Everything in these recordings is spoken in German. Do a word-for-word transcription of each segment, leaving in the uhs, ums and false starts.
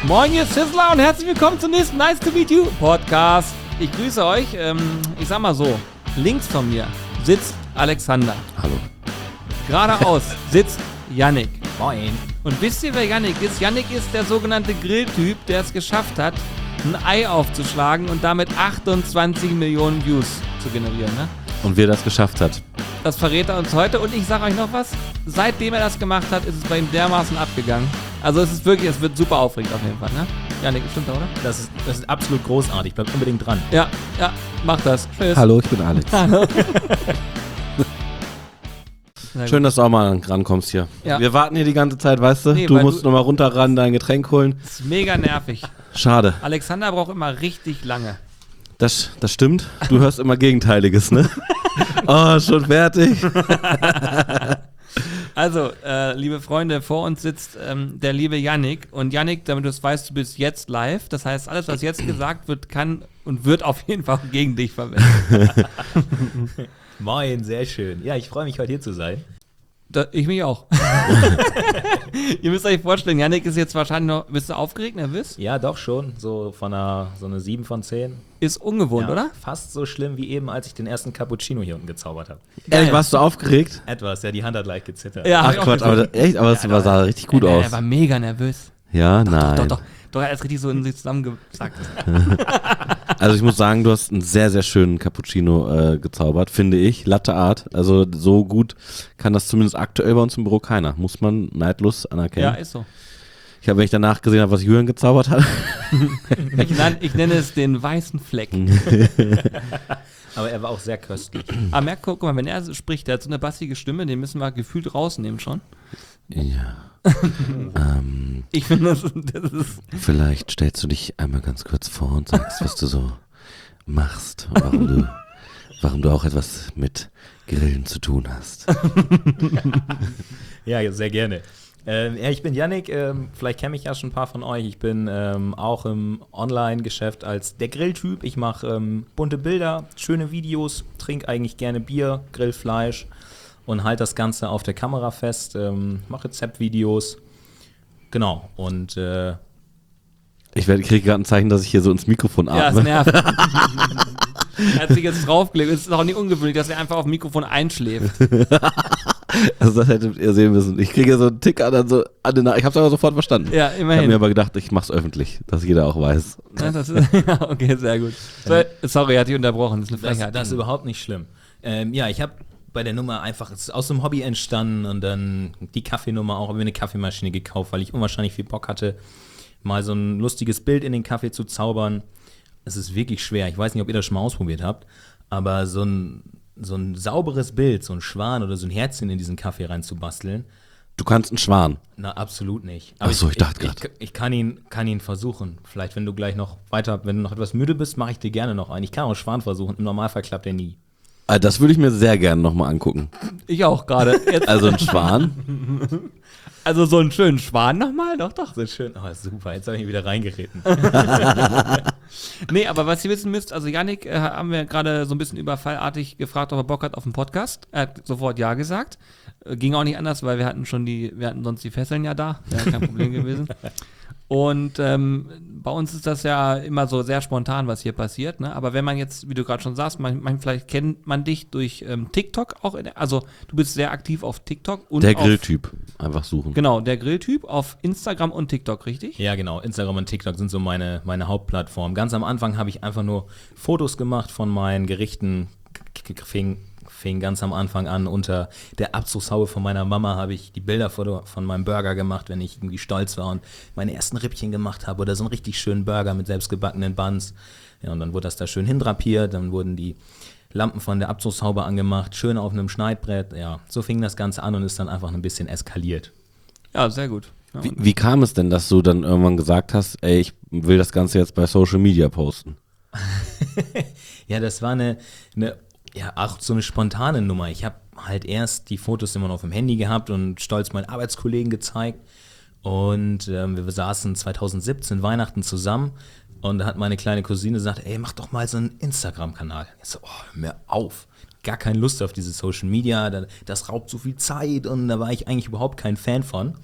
Moin, ihr Sizzler und herzlich willkommen zum nächsten Nice to Meet You Podcast. Ich grüße euch. Ähm, ich sag mal so, links von mir sitzt Alexander. Hallo. Geradeaus sitzt Yannick. Moin. Und wisst ihr, wer Yannick ist? Yannick ist der sogenannte Grilltyp, der es geschafft hat, ein Ei aufzuschlagen und damit achtundzwanzig Millionen Views zu generieren. Ne? Und wie er das geschafft hat. Das verrät er uns heute und ich sage euch noch was, seitdem er das gemacht hat, ist es bei ihm dermaßen abgegangen. Also es ist wirklich, es wird super aufregend auf jeden Fall, ne? Yannick, stimmt da, oder? Das ist, das ist absolut großartig. Bleibt unbedingt dran. Ja, ja, mach das. Tschüss. Hallo, ich bin Alex. Hallo. Schön, dass du auch mal rankommst hier. Ja. Wir warten hier die ganze Zeit, weißt du? Nee, du weil musst du- nochmal runterran, dein Getränk holen. Das ist mega nervig. Schade. Alexander braucht immer richtig lange. Das, das stimmt. Du hörst immer Gegenteiliges, ne? Oh, schon fertig. Also, äh, liebe Freunde, vor uns sitzt ähm, der liebe Yannick. Und Yannick, damit du es weißt, du bist jetzt live. Das heißt, alles, was jetzt gesagt wird, kann und wird auf jeden Fall auch gegen dich verwendet. Moin, sehr schön. Ja, ich freue mich, heute hier zu sein. Da, ich mich auch. Ihr müsst euch vorstellen, Yannick ist jetzt wahrscheinlich noch, bist du aufgeregt, nervös? Ja, doch schon. So von einer, so eine sieben von zehn. Ist ungewohnt, Ja, oder? Fast so schlimm wie eben, als ich den ersten Cappuccino hier unten gezaubert habe. Ehrlich, warst du aufgeregt? Etwas, ja, die Hand hat leicht gezittert. Ja, hab Ach ich auch Quatsch, gesehen. aber echt, aber es Ja, war, doch. sah richtig gut Nein, aus. Er war mega nervös. Ja, nein. Doch, doch. Doch, er ist richtig so in sich zusammengesackt. Also ich muss sagen, du hast einen sehr, sehr schönen Cappuccino äh, gezaubert, finde ich. Latte Art. Also so gut kann das zumindest aktuell bei uns im Büro keiner. Muss man neidlos anerkennen. Ja, ist so. Ich habe, wenn ich danach gesehen habe, was Jürgen gezaubert hat. Ich, nenn, ich nenne es den weißen Fleck. Aber er war auch sehr köstlich. Aber merk, guck mal, wenn er so spricht, der hat so eine bassige Stimme, den müssen wir gefühlt rausnehmen schon. Ja. ähm, Ich finde, das, das ist. vielleicht stellst du dich einmal ganz kurz vor und sagst, was du so machst. Und warum du, warum du auch etwas mit Grillen zu tun hast. Ja, sehr gerne. Ähm, ja, ich bin Yannick, ähm, vielleicht kennen mich ja schon ein paar von euch. Ich bin ähm, auch im Online-Geschäft als der Grilltyp. Ich mache ähm, bunte Bilder, schöne Videos, trinke eigentlich gerne Bier, grill Fleisch und halte das Ganze auf der Kamera fest, ähm, mache Rezeptvideos. Genau, und äh, Ich werde- kriege gerade ein Zeichen, dass ich hier so ins Mikrofon Ja, es atme. nervt. Er hat sich jetzt draufgelegt. Es ist auch nicht ungewöhnlich, dass er einfach auf dem Mikrofon einschläft. Also das hättet ihr sehen müssen. Ich kriege so einen Tick an, an so, an den, ich habe es aber sofort verstanden. Ja, Ich habe immerhin. mir aber gedacht, ich mache es öffentlich, dass jeder auch weiß. Ja, das ist, ja, okay, sehr gut. So, sorry, er hat dich unterbrochen. Das ist eine das, Frechheit. das ist überhaupt nicht schlimm. Ähm, ja, ich habe bei der Nummer einfach, es ist aus dem Hobby entstanden und dann die Kaffeenummer auch, habe mir eine Kaffeemaschine gekauft, weil ich unwahrscheinlich viel Bock hatte, mal so ein lustiges Bild in den Kaffee zu zaubern. Es ist wirklich schwer. Ich weiß nicht, ob ihr das schon mal ausprobiert habt, aber so ein, so ein sauberes Bild, so ein Schwan oder so ein Herzchen in diesen Kaffee reinzubasteln, Du kannst einen Schwan. na, absolut nicht. Ach so, ich dachte ich, grad. ich, ich kann ihn, kann ihn versuchen. Vielleicht, wenn du gleich noch weiter, wenn du noch etwas müde bist, mache ich dir gerne noch einen. Ich kann auch einen Schwan versuchen. Im Normalfall klappt er nie. Ah, Das würde ich mir sehr gerne nochmal angucken. Ich auch gerade. Jetzt- Also ein Schwan. Also so einen schönen Schwan nochmal? Doch, doch. So schön. Oh, super. Jetzt habe ich ihn wieder reingeritten. Nee, aber was ihr wissen müsst, also Yannick äh, haben wir gerade so ein bisschen überfallartig gefragt, ob er Bock hat auf einen Podcast. Er hat sofort Ja gesagt. Äh, ging auch nicht anders, weil wir hatten schon die, wir hatten sonst die Fesseln ja da. Wäre kein Problem gewesen. Und ähm, bei uns ist das ja immer so sehr spontan, was hier passiert. Ne? Aber wenn man jetzt, wie du gerade schon sagst, man, man, vielleicht kennt man dich durch ähm, TikTok auch. In der, also du bist sehr aktiv auf TikTok. Und Der auf, Grilltyp. Einfach suchen. Genau, der Grilltyp auf Instagram und TikTok, richtig? Ja, genau. Instagram und TikTok sind so meine, meine Hauptplattformen. Ganz am Anfang habe ich einfach nur Fotos gemacht von meinen Gerichten. K- k- Fing, fing ganz am Anfang an. Unter der Abzugshaube von meiner Mama habe ich die Bilder von, von meinem Burger gemacht, wenn ich irgendwie stolz war und meine ersten Rippchen gemacht habe oder so einen richtig schönen Burger mit selbstgebackenen Buns. Ja, und dann wurde das da schön hindrapiert. Dann wurden die Lampen von der Abzugshaube angemacht, schön auf einem Schneidbrett. Ja, so fing das Ganze an und ist dann einfach ein bisschen eskaliert. Ja, sehr gut. Ja, Wie, wie kam es denn, dass du dann irgendwann gesagt hast, ey, ich will das Ganze jetzt bei Social Media posten? Ja, das war eine, eine ja, auch so eine spontane Nummer. Ich habe halt erst die Fotos immer noch auf dem Handy gehabt und stolz meinen Arbeitskollegen gezeigt. Und ähm, wir saßen zwanzig siebzehn Weihnachten zusammen und da hat meine kleine Cousine gesagt, ey, mach doch mal so einen Instagram-Kanal. Ich so, oh, hör mir auf. Gar keine Lust auf diese Social Media, das raubt so viel Zeit und da war ich eigentlich überhaupt kein Fan von.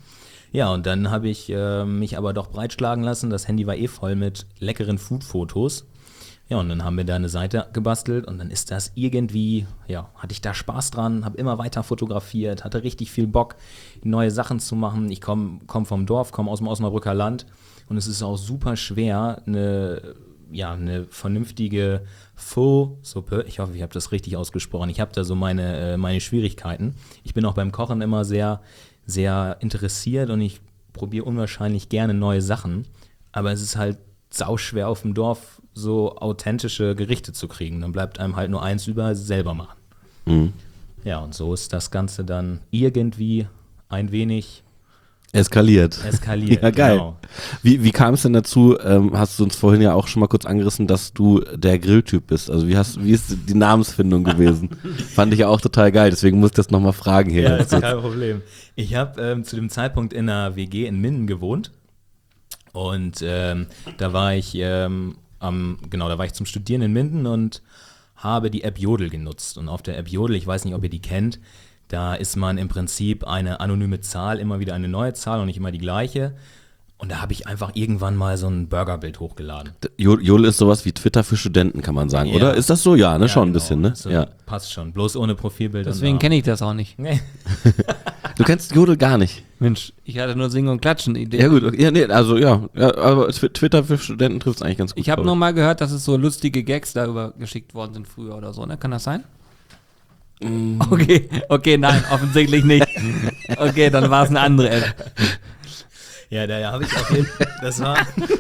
Ja, und dann habe ich äh, mich aber doch breitschlagen lassen. Das Handy war eh voll mit leckeren Food-Fotos. Ja, und dann haben wir da eine Seite gebastelt und dann ist das irgendwie, ja, hatte ich da Spaß dran, habe immer weiter fotografiert, hatte richtig viel Bock, neue Sachen zu machen. Ich komme komm vom Dorf, komme aus dem Osnabrücker Land und es ist auch super schwer, eine, ja, eine vernünftige Pho-Suppe, ich hoffe, ich habe das richtig ausgesprochen, ich habe da so meine, äh, meine Schwierigkeiten. Ich bin auch beim Kochen immer sehr, sehr interessiert und ich probiere unwahrscheinlich gerne neue Sachen, aber es ist halt sauschwer auf dem Dorf so authentische Gerichte zu kriegen. Dann bleibt einem halt nur eins über, selber machen. Mhm. Ja, und so ist das Ganze dann irgendwie ein wenig Eskaliert. eskaliert. Ja, geil. Genau. Wie, wie kam es denn dazu, ähm, hast du uns vorhin ja auch schon mal kurz angerissen, dass du der Grilltyp bist? Also wie hast wie ist die Namensfindung gewesen? Fand ich ja auch total geil, deswegen muss ich das nochmal fragen hier. Ja, ist kein Problem. Ich habe ähm, zu dem Zeitpunkt in einer W G in Minden gewohnt und ähm, da war ich ähm, am, genau, da war ich zum Studieren in Minden und habe die App Jodel genutzt. Und auf der App Jodel, ich weiß nicht, ob ihr die kennt, da ist man im Prinzip eine anonyme Zahl, immer wieder eine neue Zahl und nicht immer die gleiche. Und da habe ich einfach irgendwann mal so ein Burgerbild hochgeladen. Jodel ist sowas wie Twitter für Studenten, kann man sagen, Ja. oder? Ist das so? Ja, ne? Ja, schon ein genau. bisschen, ne? So, Ja. passt schon, bloß ohne Profilbild. Deswegen kenne ich das auch nicht. Nee. Du kennst Jodel gar nicht. Mensch, ich hatte nur Singen und Klatschen Idee. Ja gut, okay. Ja, nee, also ja, ja aber Tw- Twitter für Studenten trifft es eigentlich ganz gut. Ich habe glaub nur mal gehört, dass es so lustige Gags darüber geschickt worden sind früher oder so, ne? Kann das sein? Mm. Okay, okay, nein, offensichtlich nicht. Okay, dann war es eine andere App. Ja, da habe ich auf jeden Fall, das war,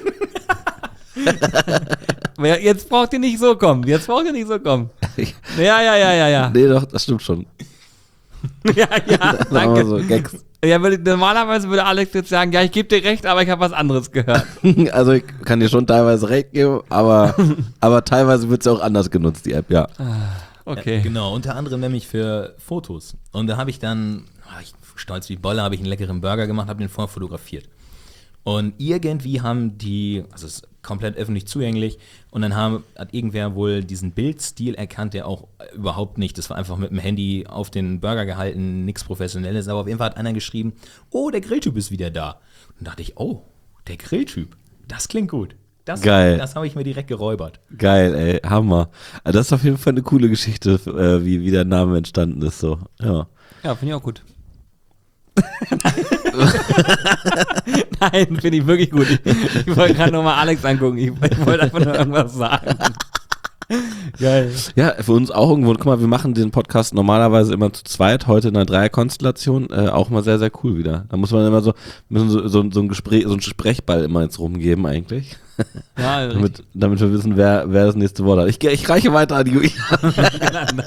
Aber jetzt braucht ihr nicht so kommen. Jetzt braucht ihr nicht so kommen. Ja, ja, ja, ja, ja. Nee, doch, das stimmt schon. Ja, ja, Sagen wir danke. so, Gags. Ja, würde, normalerweise würde Alex jetzt sagen, ja, ich gebe dir recht, aber ich habe was anderes gehört. Also ich kann dir schon teilweise recht geben, aber, aber teilweise wird es auch anders genutzt, die App, ja. Okay. Ja, genau, unter anderem nämlich für Fotos. Und da habe ich dann, ah, ich, stolz wie Bolle, habe ich einen leckeren Burger gemacht, habe den vorher fotografiert. Und irgendwie haben die, also es ist komplett öffentlich zugänglich, und dann haben, hat irgendwer wohl diesen Bildstil erkannt, der auch überhaupt nicht, das war einfach mit dem Handy auf den Burger gehalten, nichts Professionelles, aber auf jeden Fall hat einer geschrieben, oh, der Grilltyp ist wieder da. Und dann dachte ich, oh, der Grilltyp, das klingt gut. Das, Geil. Das habe ich mir direkt geräubert. Geil, ey, Hammer. Also das ist auf jeden Fall eine coole Geschichte, äh, wie, wie der Name entstanden ist, so, ja. Ja, finde ich auch gut. Nein, finde ich wirklich gut. Ich, ich wollte gerade nochmal Alex angucken. Ich, ich wollte einfach nur irgendwas sagen. Geil. Ja, für uns auch irgendwo, guck mal, wir machen den Podcast normalerweise immer zu zweit, heute in einer Dreierkonstellation, äh, auch mal sehr, sehr cool wieder. Da muss man immer so, müssen so, so, so ein Gespräch, so ein Sprechball immer jetzt rumgeben eigentlich. Ja, damit, damit wir wissen, wer, wer das nächste Wort hat. Ich, ich reiche weiter an die Julian.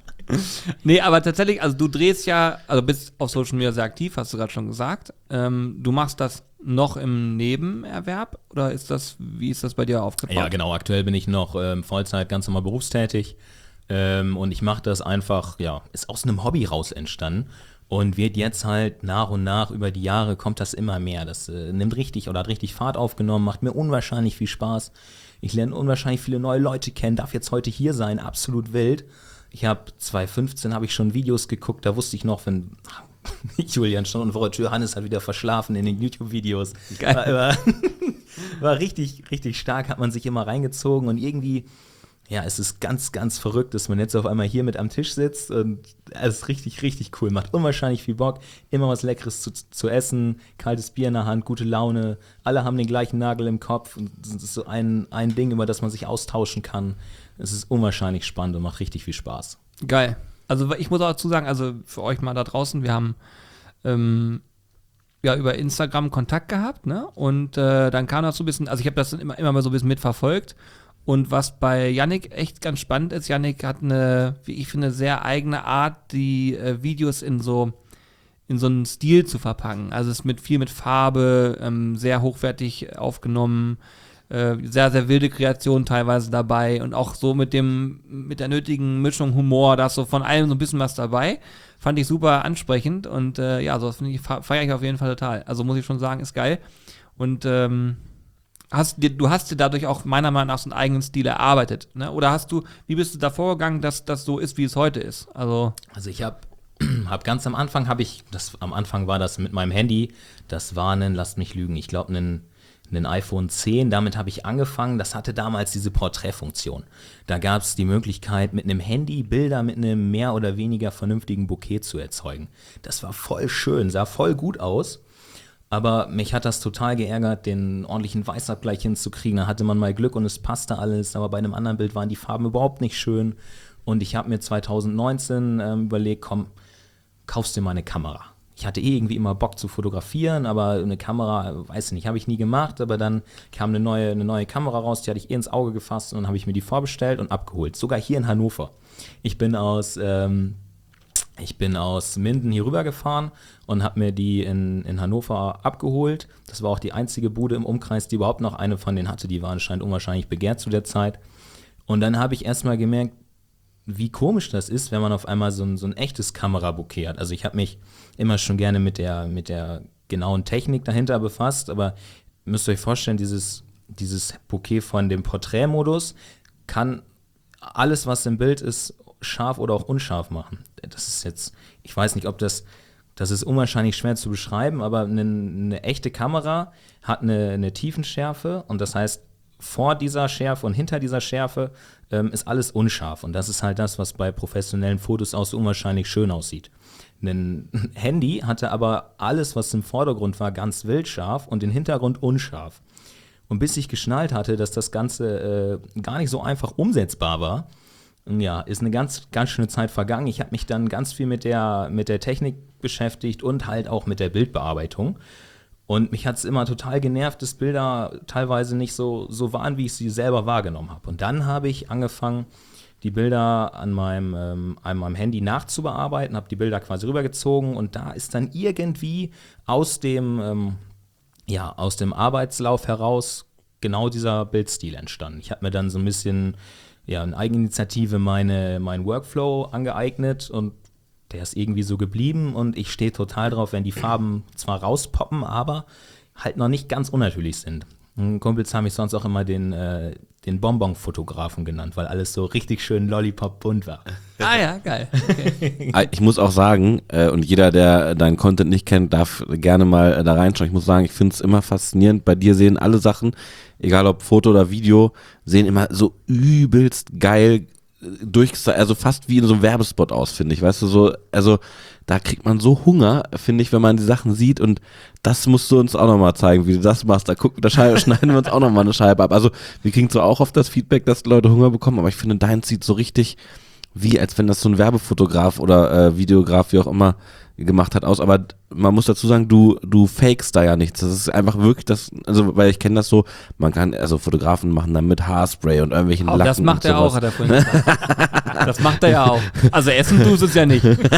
Nee, aber tatsächlich, also du drehst ja, also bist auf Social Media sehr aktiv, hast du gerade schon gesagt. Ähm, du machst das noch im Nebenerwerb oder ist das, wie ist das bei dir aufgebaut? Ja, genau. Aktuell bin ich noch ähm, Vollzeit ganz normal berufstätig ähm, und ich mache das einfach, ja, ist aus einem Hobby raus entstanden und wird jetzt halt nach und nach über die Jahre kommt das immer mehr. Das äh, nimmt richtig oder hat richtig Fahrt aufgenommen, macht mir unwahrscheinlich viel Spaß. Ich lerne unwahrscheinlich viele neue Leute kennen, darf jetzt heute hier sein, absolut wild. Ich habe zwanzig fünfzehn habe ich schon Videos geguckt, da wusste ich noch, wenn Julian stand vor der Tür, Hannes hat wieder verschlafen in den YouTube-Videos. Geil. War, war, war richtig, richtig stark, hat man sich immer reingezogen und irgendwie, ja, es ist ganz, ganz verrückt, dass man jetzt auf einmal hier mit am Tisch sitzt und es ist richtig, richtig cool, macht unwahrscheinlich viel Bock, immer was Leckeres zu, zu essen, kaltes Bier in der Hand, gute Laune, alle haben den gleichen Nagel im Kopf und es ist so ein, ein Ding, über das man sich austauschen kann. Es ist unwahrscheinlich spannend und macht richtig viel Spaß. Geil. Also ich muss auch dazu sagen, also für euch mal da draußen, wir haben ähm, ja über Instagram Kontakt gehabt, ne? Und äh, dann kam das so ein bisschen, also ich habe das dann immer, immer mal so ein bisschen mitverfolgt. Und was bei Yannick echt ganz spannend ist, Yannick hat eine, wie ich finde, sehr eigene Art, die äh, Videos in so in so einen Stil zu verpacken. Also es ist mit viel mit Farbe, ähm, sehr hochwertig aufgenommen, äh, sehr, sehr wilde Kreationen teilweise dabei und auch so mit dem, mit der nötigen Mischung Humor, da ist so von allem so ein bisschen was dabei. Fand ich super ansprechend und äh, ja, so das finde ich, feiere ich auf jeden Fall total. Also muss ich schon sagen, ist geil. Und ähm, hast dir, du hast dir dadurch auch meiner Meinung nach so einen eigenen Stil erarbeitet, ne? Oder hast du, wie bist du da vorgegangen, dass das so ist, wie es heute ist? Also Also ich habe hab ganz am Anfang habe ich, das am Anfang war das mit meinem Handy, das war ein, lasst mich lügen, ich glaube ein, ein iPhone zehn, damit habe ich angefangen, das hatte damals diese Porträtfunktion. Da gab es die Möglichkeit, mit einem Handy Bilder mit einem mehr oder weniger vernünftigen Bokeh zu erzeugen. Das war voll schön, sah voll gut aus. Aber mich hat das total geärgert, den ordentlichen Weißabgleich hinzukriegen. Da hatte man mal Glück und es passte alles, aber bei einem anderen Bild waren die Farben überhaupt nicht schön. Und ich habe mir zwanzig neunzehn ähm, überlegt, komm, kaufst dir mal eine Kamera. Ich hatte eh irgendwie immer Bock zu fotografieren, aber eine Kamera, weiß ich nicht, habe ich nie gemacht. Aber dann kam eine neue, eine neue Kamera raus, die hatte ich eh ins Auge gefasst und dann habe ich mir die vorbestellt und abgeholt. Sogar hier in Hannover. Ich bin aus... Ähm, Ich bin aus Minden hier rüber gefahren und habe mir die in, in Hannover abgeholt. Das war auch die einzige Bude im Umkreis, die überhaupt noch eine von denen hatte. Die war anscheinend unwahrscheinlich begehrt zu der Zeit. Und dann habe ich erstmal gemerkt, wie komisch das ist, wenn man auf einmal so ein, so ein echtes Kamerabouquet hat. Also ich habe mich immer schon gerne mit der, mit der genauen Technik dahinter befasst, aber ihr müsst euch vorstellen, dieses, dieses Bouquet von dem Porträtmodus kann alles, was im Bild ist, scharf oder auch unscharf machen. Das ist jetzt, ich weiß nicht, ob das, das ist unwahrscheinlich schwer zu beschreiben, aber eine, eine echte Kamera hat eine, eine Tiefenschärfe und das heißt, vor dieser Schärfe und hinter dieser Schärfe ähm, ist alles unscharf und das ist halt das, was bei professionellen Fotos auch so unwahrscheinlich schön aussieht. Ein Handy hatte aber alles, was im Vordergrund war, ganz wildscharf und den Hintergrund unscharf. Und bis ich geschnallt hatte, dass das Ganze äh, gar nicht so einfach umsetzbar war, ja, ist eine ganz, ganz schöne Zeit vergangen. Ich habe mich dann ganz viel mit der, mit der Technik beschäftigt und halt auch mit der Bildbearbeitung. Und mich hat es immer total genervt, dass Bilder teilweise nicht so, so waren, wie ich sie selber wahrgenommen habe. Und dann habe ich angefangen, die Bilder an meinem, ähm, an meinem Handy nachzubearbeiten, habe die Bilder quasi rübergezogen und da ist dann irgendwie aus dem, ähm, ja, aus dem Arbeitslauf heraus genau dieser Bildstil entstanden. Ich habe mir dann so ein bisschen ja, in Eigeninitiative meine, meinen Workflow angeeignet und der ist irgendwie so geblieben und ich stehe total drauf, wenn die Farben zwar rauspoppen, aber halt noch nicht ganz unnatürlich sind. Kumpels haben mich sonst auch immer den, äh, den Bonbon-Fotografen genannt, weil alles so richtig schön Lollipop-bunt war. Ah ja, geil. Okay. Ich muss auch sagen, äh, und jeder, der deinen Content nicht kennt, darf gerne mal äh, da reinschauen. Ich muss sagen, ich finde es immer faszinierend. Bei dir sehen alle Sachen, egal ob Foto oder Video, sehen immer so übelst geil durchgestylt, also fast wie in so einem Werbespot aus, finde ich. Weißt du, so, also da kriegt man so Hunger, finde ich, wenn man die Sachen sieht und das musst du uns auch nochmal zeigen, wie du das machst. Da gucken, da schneiden wir uns auch nochmal eine Scheibe ab. Also wir kriegen zwar auch oft das Feedback, dass Leute Hunger bekommen, aber ich finde, dein sieht so richtig wie, als wenn das so ein Werbefotograf oder äh, Videograf, wie auch immer, gemacht hat aus, aber man muss dazu sagen, du du fakest da ja nichts. Das ist einfach wirklich das, also weil ich kenne das so, man kann, also Fotografen machen dann mit Haarspray und irgendwelchen Oh, Lacken. das macht und er sowas. auch, hat er vorhin gesagt. Das macht er ja auch. Also essen tust es ja nicht.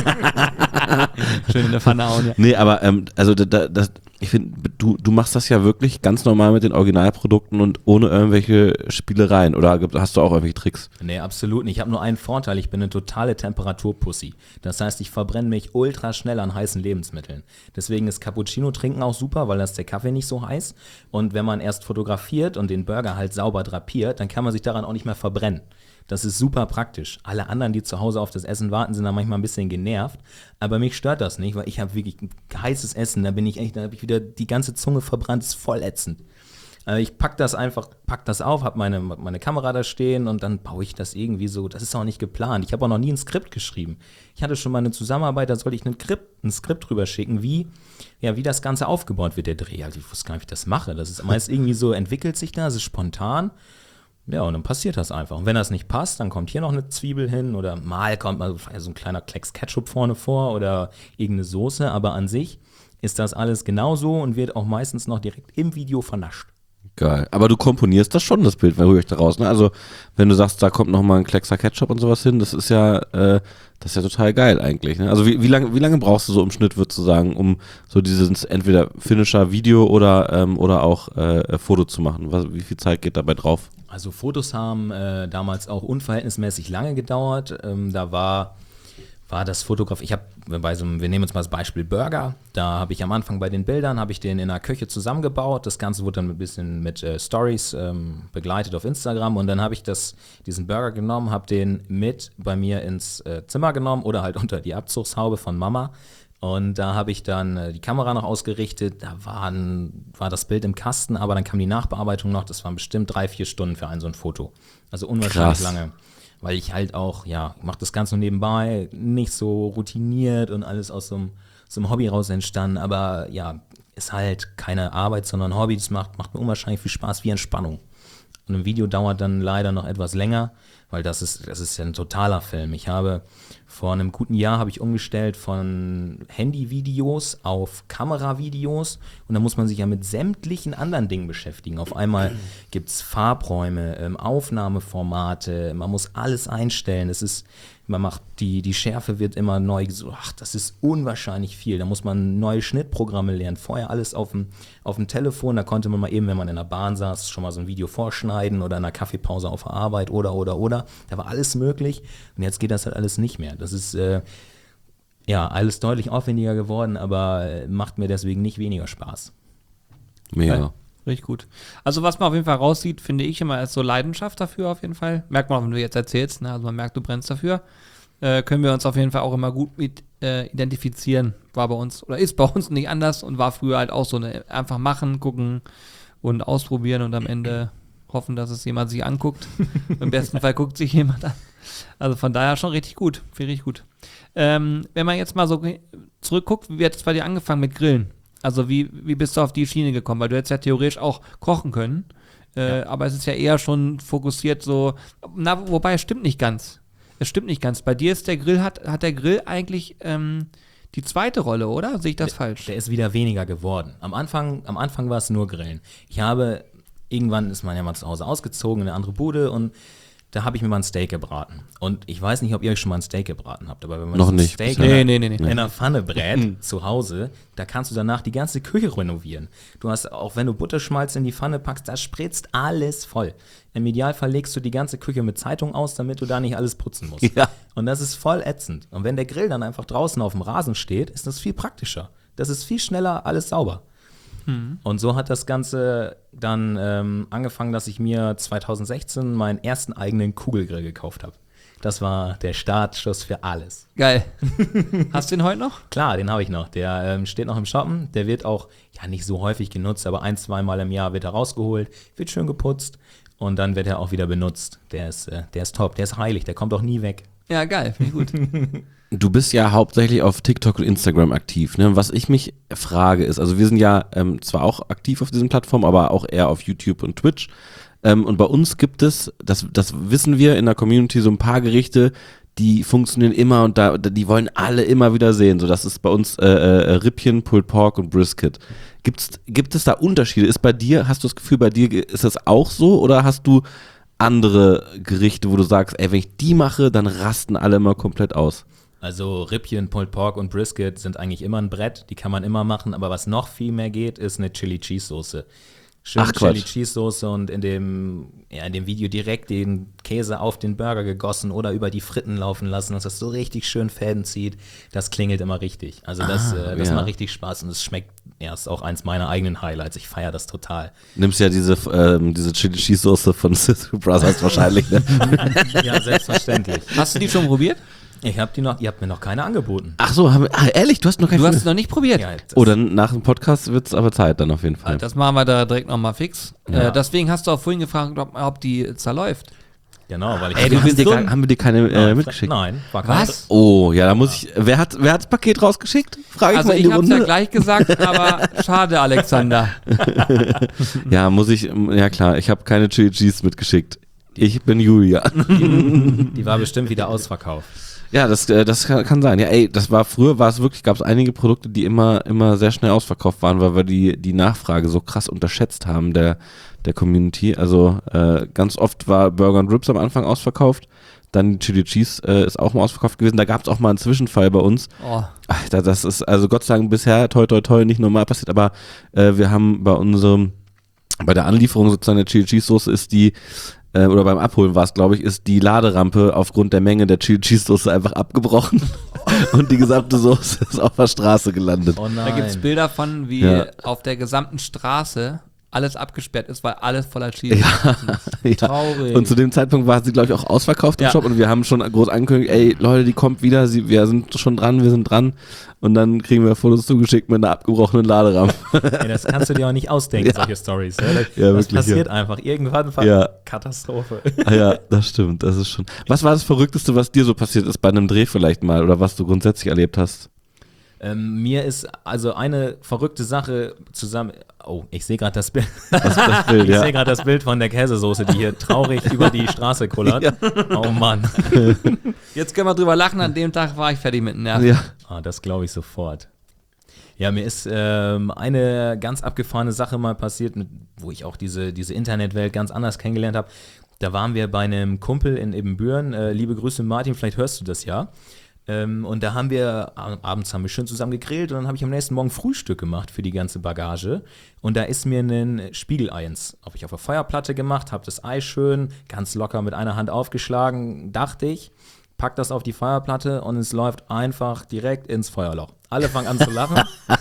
Schön in der Pfanne hauen, ja. Nee, aber ähm, also da, da, das, ich finde, du, du machst das ja wirklich ganz normal mit den Originalprodukten und ohne irgendwelche Spielereien. Oder hast du auch irgendwelche Tricks? Nee, absolut nicht. Ich habe nur einen Vorteil, ich bin eine totale Temperaturpussy. Das heißt, ich verbrenne mich ultra schnell an heißen Lebensmitteln. Deswegen ist Cappuccino trinken auch super, weil da ist der Kaffee nicht so heiß. Und wenn man erst fotografiert und den Burger halt sauber drapiert, dann kann man sich daran auch nicht mehr verbrennen. Das ist super praktisch. Alle anderen, die zu Hause auf das Essen warten, sind da manchmal ein bisschen genervt. Aber mich stört das nicht, weil ich habe wirklich ein heißes Essen. Da bin ich echt, da habe ich wieder die ganze Zunge verbrannt, ist voll ätzend. Also ich pack das einfach, pack das auf, habe meine, meine Kamera da stehen und dann baue ich das irgendwie so. Das ist auch nicht geplant. Ich habe auch noch nie ein Skript geschrieben. Ich hatte schon mal eine Zusammenarbeit, da sollte ich ein Skript, ein Skript drüber schicken, wie, ja, wie das Ganze aufgebaut wird, der Dreh. Also ich wusste gar nicht, wie ich das mache. Das ist meist irgendwie so, entwickelt sich da, es ist spontan. Ja, und dann passiert das einfach. Und wenn das nicht passt, dann kommt hier noch eine Zwiebel hin oder mal kommt mal so ein kleiner Klecks Ketchup vorne vor oder irgendeine Soße. Aber an sich ist das alles genauso und wird auch meistens noch direkt im Video vernascht. Geil. Aber du komponierst das schon, das Bild, höre ich daraus. Ne? Also wenn du sagst, da kommt noch mal ein Kleckser Ketchup und sowas hin, das ist ja, äh, das ist ja total geil eigentlich. Ne? Also wie, wie lange, wie lange brauchst du so im Schnitt, würdest du sagen, um so dieses entweder Finisher Video oder ähm, oder auch äh, Foto zu machen? Was, wie viel Zeit geht dabei drauf? Also Fotos haben äh, damals auch unverhältnismäßig lange gedauert. Ähm, da war war das Fotograf, ich habe bei so einem, wir nehmen uns mal das Beispiel Burger, da habe ich am Anfang bei den Bildern, habe ich den in der Küche zusammengebaut, das Ganze wurde dann ein bisschen mit äh, Stories ähm, begleitet auf Instagram und dann habe ich das, diesen Burger genommen, habe den mit bei mir ins äh, Zimmer genommen oder halt unter die Abzugshaube von Mama und da habe ich dann äh, die Kamera noch ausgerichtet, da waren, war das Bild im Kasten, aber dann kam die Nachbearbeitung noch, das waren bestimmt drei, vier Stunden für ein so ein Foto, also unwahrscheinlich Krass. lange. Weil ich halt auch, ja, ich mache das Ganze nur nebenbei, nicht so routiniert und alles aus so einem, so einem Hobby raus entstanden, aber ja, ist halt keine Arbeit, sondern ein Hobby, das macht, macht mir unwahrscheinlich viel Spaß, wie Entspannung. Und ein Video dauert dann leider noch etwas länger, weil das ist, das ist ja ein totaler Film. Ich habe vor einem guten Jahr habe ich umgestellt von Handyvideos auf Kameravideos und da muss man sich ja mit sämtlichen anderen Dingen beschäftigen. Auf einmal gibt es Farbräume, ähm, Aufnahmeformate, man muss alles einstellen. Es ist, man macht die, die Schärfe wird immer neu gesucht. Ach, das ist unwahrscheinlich viel. Da muss man neue Schnittprogramme lernen. Vorher alles auf dem, auf dem Telefon, da konnte man mal eben, wenn man in der Bahn saß, schon mal so ein Video vorschneiden oder in einer Kaffeepause auf der Arbeit oder, oder, oder. Da war alles möglich und jetzt geht das halt alles nicht mehr. Das ist äh, ja alles deutlich aufwendiger geworden, aber äh, macht mir deswegen nicht weniger Spaß. Mega. Ja, richtig gut. Also was man auf jeden Fall raussieht, finde ich immer, ist so Leidenschaft dafür auf jeden Fall. Merkt man auch, wenn du jetzt erzählst, ne? Also man merkt, du brennst dafür. Äh, können wir uns auf jeden Fall auch immer gut mit äh, identifizieren. War bei uns, oder ist bei uns nicht anders und war früher halt auch so eine, einfach machen, gucken und ausprobieren und am Ende hoffen, dass es jemand sich anguckt. Im besten Fall guckt sich jemand an. Also von daher schon richtig gut, viel richtig gut. Ähm, wenn man jetzt mal so zurückguckt, wie hat es bei dir angefangen mit Grillen? Also wie, wie bist du auf die Schiene gekommen? Weil du hättest ja theoretisch auch kochen können, äh, Ja. aber es ist ja eher schon fokussiert so, na, wobei es stimmt nicht ganz. Es stimmt nicht ganz. Bei dir ist der Grill, hat, hat der Grill eigentlich ähm, die zweite Rolle, oder? Sehe ich das falsch? Der ist wieder weniger geworden. Am Anfang, am Anfang war es nur Grillen. Ich habe, irgendwann ist man ja mal zu Hause ausgezogen in eine andere Bude und da habe ich mir mal ein Steak gebraten. Und ich weiß nicht, ob ihr euch schon mal ein Steak gebraten habt, aber wenn man Noch so ein nicht, Steak bisher. in, Nee, einer- nee, nee, nee. in einer Pfanne brät zu Hause, da kannst du danach die ganze Küche renovieren. Du hast, auch wenn du Butterschmalz in die Pfanne packst, da spritzt alles voll. Im Idealfall legst du die ganze Küche mit Zeitung aus, damit du da nicht alles putzen musst. Ja. Und das ist voll ätzend. Und wenn der Grill dann einfach draußen auf dem Rasen steht, ist das viel praktischer. Das ist viel schneller alles sauber. Und so hat das Ganze dann ähm, angefangen, dass ich mir zwanzig sechzehn meinen ersten eigenen Kugelgrill gekauft habe. Das war der Startschuss für alles. Geil. Hast du den heute noch? Klar, den habe ich noch. Der ähm, steht noch im Shoppen. Der wird auch ja nicht so häufig genutzt, aber ein, zweimal im Jahr wird er rausgeholt, wird schön geputzt und dann wird er auch wieder benutzt. Der ist, äh, der ist top, der ist heilig, der kommt auch nie weg. Ja, geil. Finde ich gut. Du bist ja hauptsächlich auf TikTok und Instagram aktiv. Ne? Was ich mich frage ist, also wir sind ja ähm, zwar auch aktiv auf diesen Plattformen, aber auch eher auf YouTube und Twitch. Ähm, und bei uns gibt es, das, das wissen wir in der Community, so ein paar Gerichte, die funktionieren immer und da, die wollen alle immer wieder sehen. So, das ist bei uns äh, äh, Rippchen, Pulled Pork und Brisket. Gibt's, gibt es da Unterschiede? Ist bei dir, hast du das Gefühl, bei dir ist das auch so oder hast du andere Gerichte, wo du sagst, ey, wenn ich die mache, dann rasten alle immer komplett aus? Also Rippchen, Pulled Pork und Brisket sind eigentlich immer ein Brett, die kann man immer machen, aber was noch viel mehr geht, ist eine Chili Cheese Soße. Schön Ach, Quatsch. Chili Cheese Soße und in dem, ja, in dem Video direkt den Käse auf den Burger gegossen oder über die Fritten laufen lassen, dass das so richtig schön Fäden zieht. Das klingelt immer richtig. Also das, Ah, äh, das ja. macht richtig Spaß und es schmeckt, ja, ist auch eins meiner eigenen Highlights. Ich feiere das total. Nimmst ja diese, ähm, diese Chili Cheese Soße von Sister Brothers wahrscheinlich, ne? Ja, selbstverständlich. Hast du die schon probiert? Ich habe die noch, ihr habt mir noch keine angeboten. Ach so, haben wir, ah, ehrlich, du hast noch keine Du hast es noch nicht probiert. Ja, das- Oh, dann nach dem Podcast wird es aber Zeit dann auf jeden Fall. Das machen wir da direkt nochmal fix. Ja. Äh, deswegen hast du auch vorhin gefragt, ob, ob die zerläuft. Genau, weil ich Ey, du bist hast dir so gar, ein- haben wir dir keine äh, Nein, mitgeschickt? Nein, war keine. Was? Oh, ja, da muss ich. Wer hat, wer hat das Paket rausgeschickt? Frage ich Also mal in ich die hab's ja Runde. gleich gesagt, aber schade, Alexander. Ja, muss ich. Ja klar, ich habe keine Chili Cheese mitgeschickt. Ich bin Julia. Die war bestimmt wieder ausverkauft. Ja, das, äh, das kann, kann sein. Ja, ey, das war früher, war es wirklich, gab es einige Produkte, die immer, immer sehr schnell ausverkauft waren, weil wir die, die Nachfrage so krass unterschätzt haben der, der Community. Also äh, ganz oft war Burger and Ribs am Anfang ausverkauft. Dann die Chili Cheese äh, ist auch mal ausverkauft gewesen. Da gab es auch mal einen Zwischenfall bei uns. Oh, Alter, das ist also Gott sei Dank bisher toi toi toi nicht normal passiert, aber äh, wir haben bei unserem, bei der Anlieferung sozusagen der Chili Cheese Soße ist die äh, oder beim Abholen war es, glaube ich, ist die Laderampe aufgrund der Menge der Chili Cheese Soße einfach abgebrochen und die gesamte Soße ist auf der Straße gelandet. Oh Da gibt es nein. Bilder von, wie Ja. auf der gesamten Straße alles abgesperrt ist, weil alles voller Cheese Ja, ja. Traurig. Und zu dem Zeitpunkt war sie, glaube ich, auch ausverkauft im Ja. Shop und wir haben schon groß angekündigt, ey, Leute, die kommt wieder, sie, wir sind schon dran, wir sind dran. Und dann kriegen wir Fotos zugeschickt mit einer abgebrochenen Laderampe. Ey, das kannst du dir auch nicht ausdenken, Ja. solche Stories. Ja, das Ja, das wirklich, passiert ja. einfach. Irgendwann war Ja. Katastrophe. Ah ja, das stimmt, das ist schon. Was war das Verrückteste, was dir so passiert ist bei einem Dreh vielleicht mal oder was du grundsätzlich erlebt hast? Ähm, mir ist also eine verrückte Sache zusammen. Oh, ich sehe gerade das Bild. Das, das Bild, Ich ja. sehe gerade das Bild von der Käsesoße, die hier traurig über die Straße kullert. Ja. Oh Mann. Jetzt können wir drüber lachen, an dem Tag war ich fertig mit den Nerven. Ja. Ah, das glaube ich sofort. Ja, mir ist ähm, eine ganz abgefahrene Sache mal passiert, mit, wo ich auch diese, diese Internetwelt ganz anders kennengelernt habe. Da waren wir bei einem Kumpel in Ebenbüren. Äh, liebe Grüße, Martin, vielleicht hörst du das ja. Ähm, und da haben wir, ab- abends haben wir schön zusammen gegrillt und dann habe ich am nächsten Morgen Frühstück gemacht für die ganze Bagage. Und da ist mir ein Spiegelei ins, habe ich auf der Feuerplatte gemacht, habe das Ei schön ganz locker mit einer Hand aufgeschlagen, dachte ich. Pack das auf die Feuerplatte und es läuft einfach direkt ins Feuerloch. Alle fangen an zu lachen.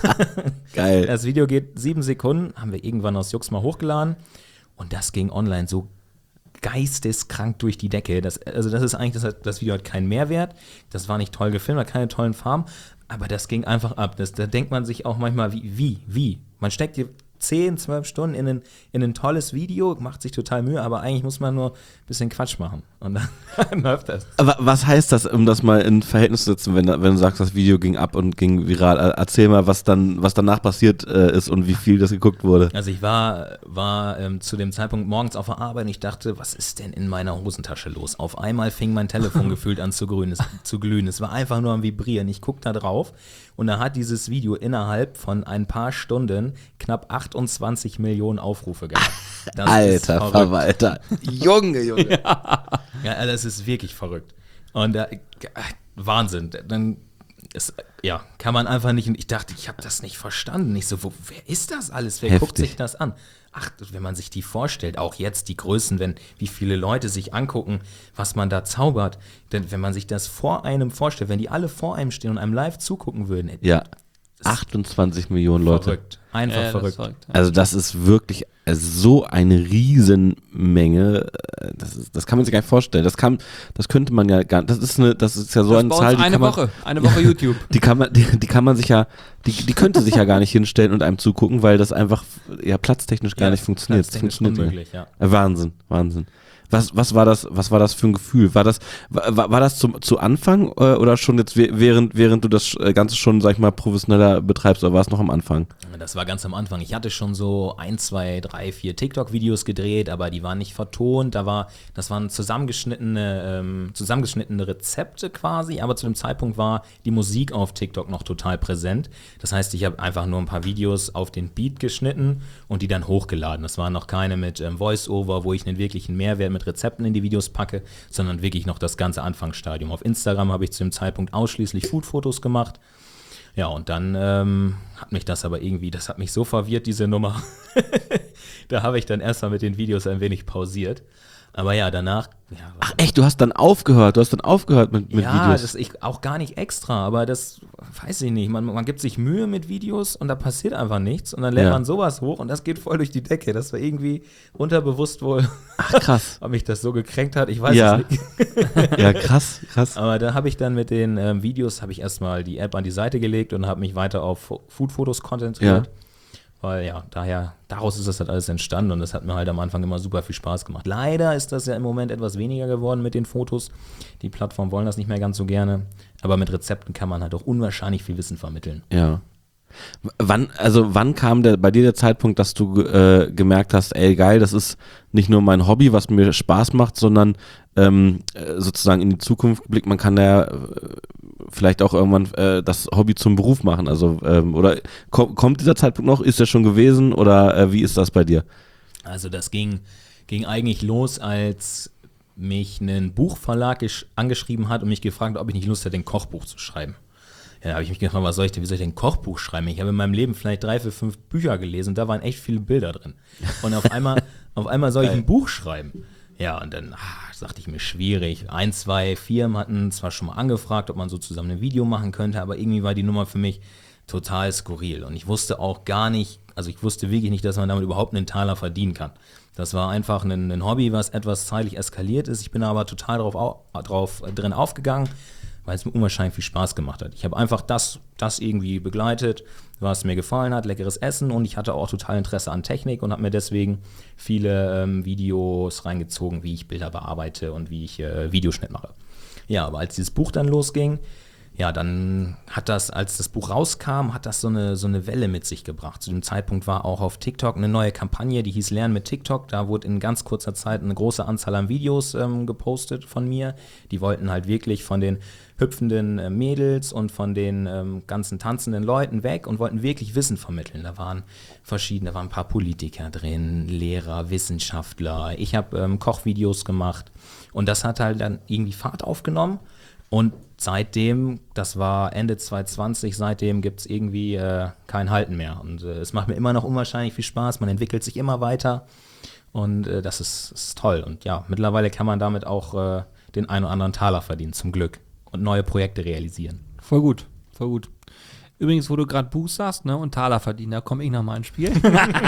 Geil. Das Video geht sieben Sekunden, haben wir irgendwann aus Jux mal hochgeladen und das ging online so geisteskrank durch die Decke. Das, also das ist eigentlich, das, hat, das Video hat keinen Mehrwert, das war nicht toll gefilmt, hat keine tollen Farben, aber das ging einfach ab. Das, da denkt man sich auch manchmal, wie, wie, wie? Man steckt hier zehn, zwölf Stunden in ein, in ein tolles Video, macht sich total Mühe, aber eigentlich muss man nur ein bisschen Quatsch machen und dann läuft das. Aber was heißt das, um das mal in Verhältnis zu setzen, wenn, wenn du sagst, das Video ging ab und ging viral? Erzähl mal, was dann, was danach passiert äh, ist und wie viel das geguckt wurde. Also ich war, war ähm, zu dem Zeitpunkt morgens auf der Arbeit und ich dachte, was ist denn in meiner Hosentasche los? Auf einmal fing mein Telefon gefühlt an zu, grün, es, zu glühen. Es war einfach nur am Vibrieren. Ich guck da drauf und da hat dieses Video innerhalb von ein paar Stunden knapp achtundzwanzig Millionen Aufrufe gehabt. Das ist Alter verrückt. Verwalter. Junge, Junge. Ja, also das ist wirklich verrückt. Und äh, Wahnsinn. Dann ist, ja, kann man einfach nicht. Und ich dachte, ich habe das nicht verstanden. Ich so, wo, wer ist das alles? Wer Heftig. guckt sich das an? Ach, wenn man sich die vorstellt, auch jetzt die Größen, wenn wie viele Leute sich angucken, was man da zaubert. Denn wenn man sich das vor einem vorstellt, wenn die alle vor einem stehen und einem live zugucken würden, Ja. achtundzwanzig Millionen Leute. verrückt. Einfach Äh, das ist verrückt. verrückt, ja. Also das ist wirklich äh, so eine Riesenmenge. äh, Das, ist, das kann man sich gar nicht vorstellen. Das kann, das könnte man ja gar. Das ist eine, das ist ja so Das eine bei Zahl. uns Die eine kann man, Woche, eine Woche YouTube. Die kann man, die, die kann man sich ja, die, die könnte sich ja gar nicht hinstellen und einem zugucken, weil das einfach ja platztechnisch gar Ja, nicht funktioniert. Das platztechnisch funktioniert unmöglich, ja. Äh, Wahnsinn, Wahnsinn. Was, was war das, was war das für ein Gefühl? War das, war, war das zum, zu Anfang äh, oder schon jetzt we- während, während du das äh, Ganze schon, sag ich mal, professioneller betreibst oder war es noch am Anfang? Das war ganz am Anfang. Ich hatte schon so ein, zwei, drei, vier TikTok-Videos gedreht, aber die waren nicht vertont. Da war, das waren zusammengeschnittene, ähm, zusammengeschnittene Rezepte quasi, aber zu dem Zeitpunkt war die Musik auf TikTok noch total präsent. Das heißt, ich habe einfach nur ein paar Videos auf den Beat geschnitten und die dann hochgeladen. Das waren noch keine mit ähm, Voice-Over, wo ich einen wirklichen Mehrwert mit Rezepten in die Videos packe, sondern wirklich noch das ganze Anfangsstadium. Auf Instagram habe ich zu dem Zeitpunkt ausschließlich Food-Fotos gemacht. Ja, und dann ähm, hat mich das aber irgendwie, das hat mich so verwirrt, diese Nummer. Da habe ich dann erstmal mit den Videos ein wenig pausiert. Aber ja, danach, ja, Ach echt, du hast dann aufgehört, du hast dann aufgehört mit, mit ja Videos. das ich auch gar nicht extra, aber das weiß ich nicht. Man, man gibt sich Mühe mit Videos und da passiert einfach nichts. Und dann lädt Ja. man sowas hoch und das geht voll durch die Decke. Das war irgendwie unterbewusst wohl, Ach krass. ob mich das so gekränkt hat. Ich weiß Ja. es nicht. Ja, krass, krass. Aber da habe ich dann mit den ähm, Videos, habe ich erstmal die App an die Seite gelegt und habe mich weiter auf Fo- Food-Fotos konzentriert. Ja. Weil ja, daher, daraus ist das halt alles entstanden und das hat mir halt am Anfang immer super viel Spaß gemacht. Leider ist das ja im Moment etwas weniger geworden mit den Fotos. Die Plattformen wollen das nicht mehr ganz so gerne. Aber mit Rezepten kann man halt auch unwahrscheinlich viel Wissen vermitteln. Ja. W- Wann, also wann kam der, bei dir der Zeitpunkt, dass du äh, gemerkt hast, ey geil, das ist nicht nur mein Hobby, was mir Spaß macht, sondern ähm, äh, sozusagen in die Zukunft geblickt, man kann ja äh, vielleicht auch irgendwann äh, das Hobby zum Beruf machen. Also ähm, oder ko- kommt dieser Zeitpunkt noch? Ist der schon gewesen oder äh, wie ist das bei dir? Also das ging, ging eigentlich los, als mich ein Buchverlag gesch- angeschrieben hat und mich gefragt hat, ob ich nicht Lust hätte, ein Kochbuch zu schreiben. Ja, da habe ich mich gefragt, was soll ich denn, wie soll ich denn ein Kochbuch schreiben? Ich habe in meinem Leben vielleicht drei, vier, fünf Bücher gelesen und da waren echt viele Bilder drin. Und auf einmal, auf einmal soll ich ein Buch schreiben. Ja, und dann ah, sagte ich mir, schwierig. Ein, zwei Firmen hatten zwar schon mal angefragt, ob man so zusammen ein Video machen könnte, aber irgendwie war die Nummer für mich total skurril. Und ich wusste auch gar nicht, also ich wusste wirklich nicht, dass man damit überhaupt einen Taler verdienen kann. Das war einfach ein, ein Hobby, was etwas zeitlich eskaliert ist. Ich bin aber total drauf, au- drauf drin aufgegangen, weil es mir unwahrscheinlich viel Spaß gemacht hat. Ich habe einfach das, das irgendwie begleitet, was mir gefallen hat, leckeres Essen, und ich hatte auch total Interesse an Technik und habe mir deswegen viele ähm, Videos reingezogen, wie ich Bilder bearbeite und wie ich äh, Videoschnitt mache. Ja, aber als dieses Buch dann losging, ja, dann hat das, als das Buch rauskam, hat das so eine, so eine Welle mit sich gebracht. Zu dem Zeitpunkt war auch auf TikTok eine neue Kampagne, die hieß Lernen mit TikTok. Da wurde in ganz kurzer Zeit eine große Anzahl an Videos ähm, gepostet von mir. Die wollten halt wirklich von den hüpfenden äh, Mädels und von den ähm, ganzen tanzenden Leuten weg und wollten wirklich Wissen vermitteln. Da waren verschiedene, da waren ein paar Politiker drin, Lehrer, Wissenschaftler. Ich habe ähm, Kochvideos gemacht und das hat halt dann irgendwie Fahrt aufgenommen. Und seitdem, das war Ende zwanzig zwanzig, seitdem gibt es irgendwie äh, kein Halten mehr. Und äh, es macht mir immer noch unwahrscheinlich viel Spaß, man entwickelt sich immer weiter und äh, das ist, ist toll. Und ja, mittlerweile kann man damit auch äh, den einen oder anderen Taler verdienen, zum Glück. Und neue Projekte realisieren. Voll gut, voll gut. Übrigens, wo du gerade Buch sagst, ne, und Taler verdienen, da komme ich nochmal ins Spiel.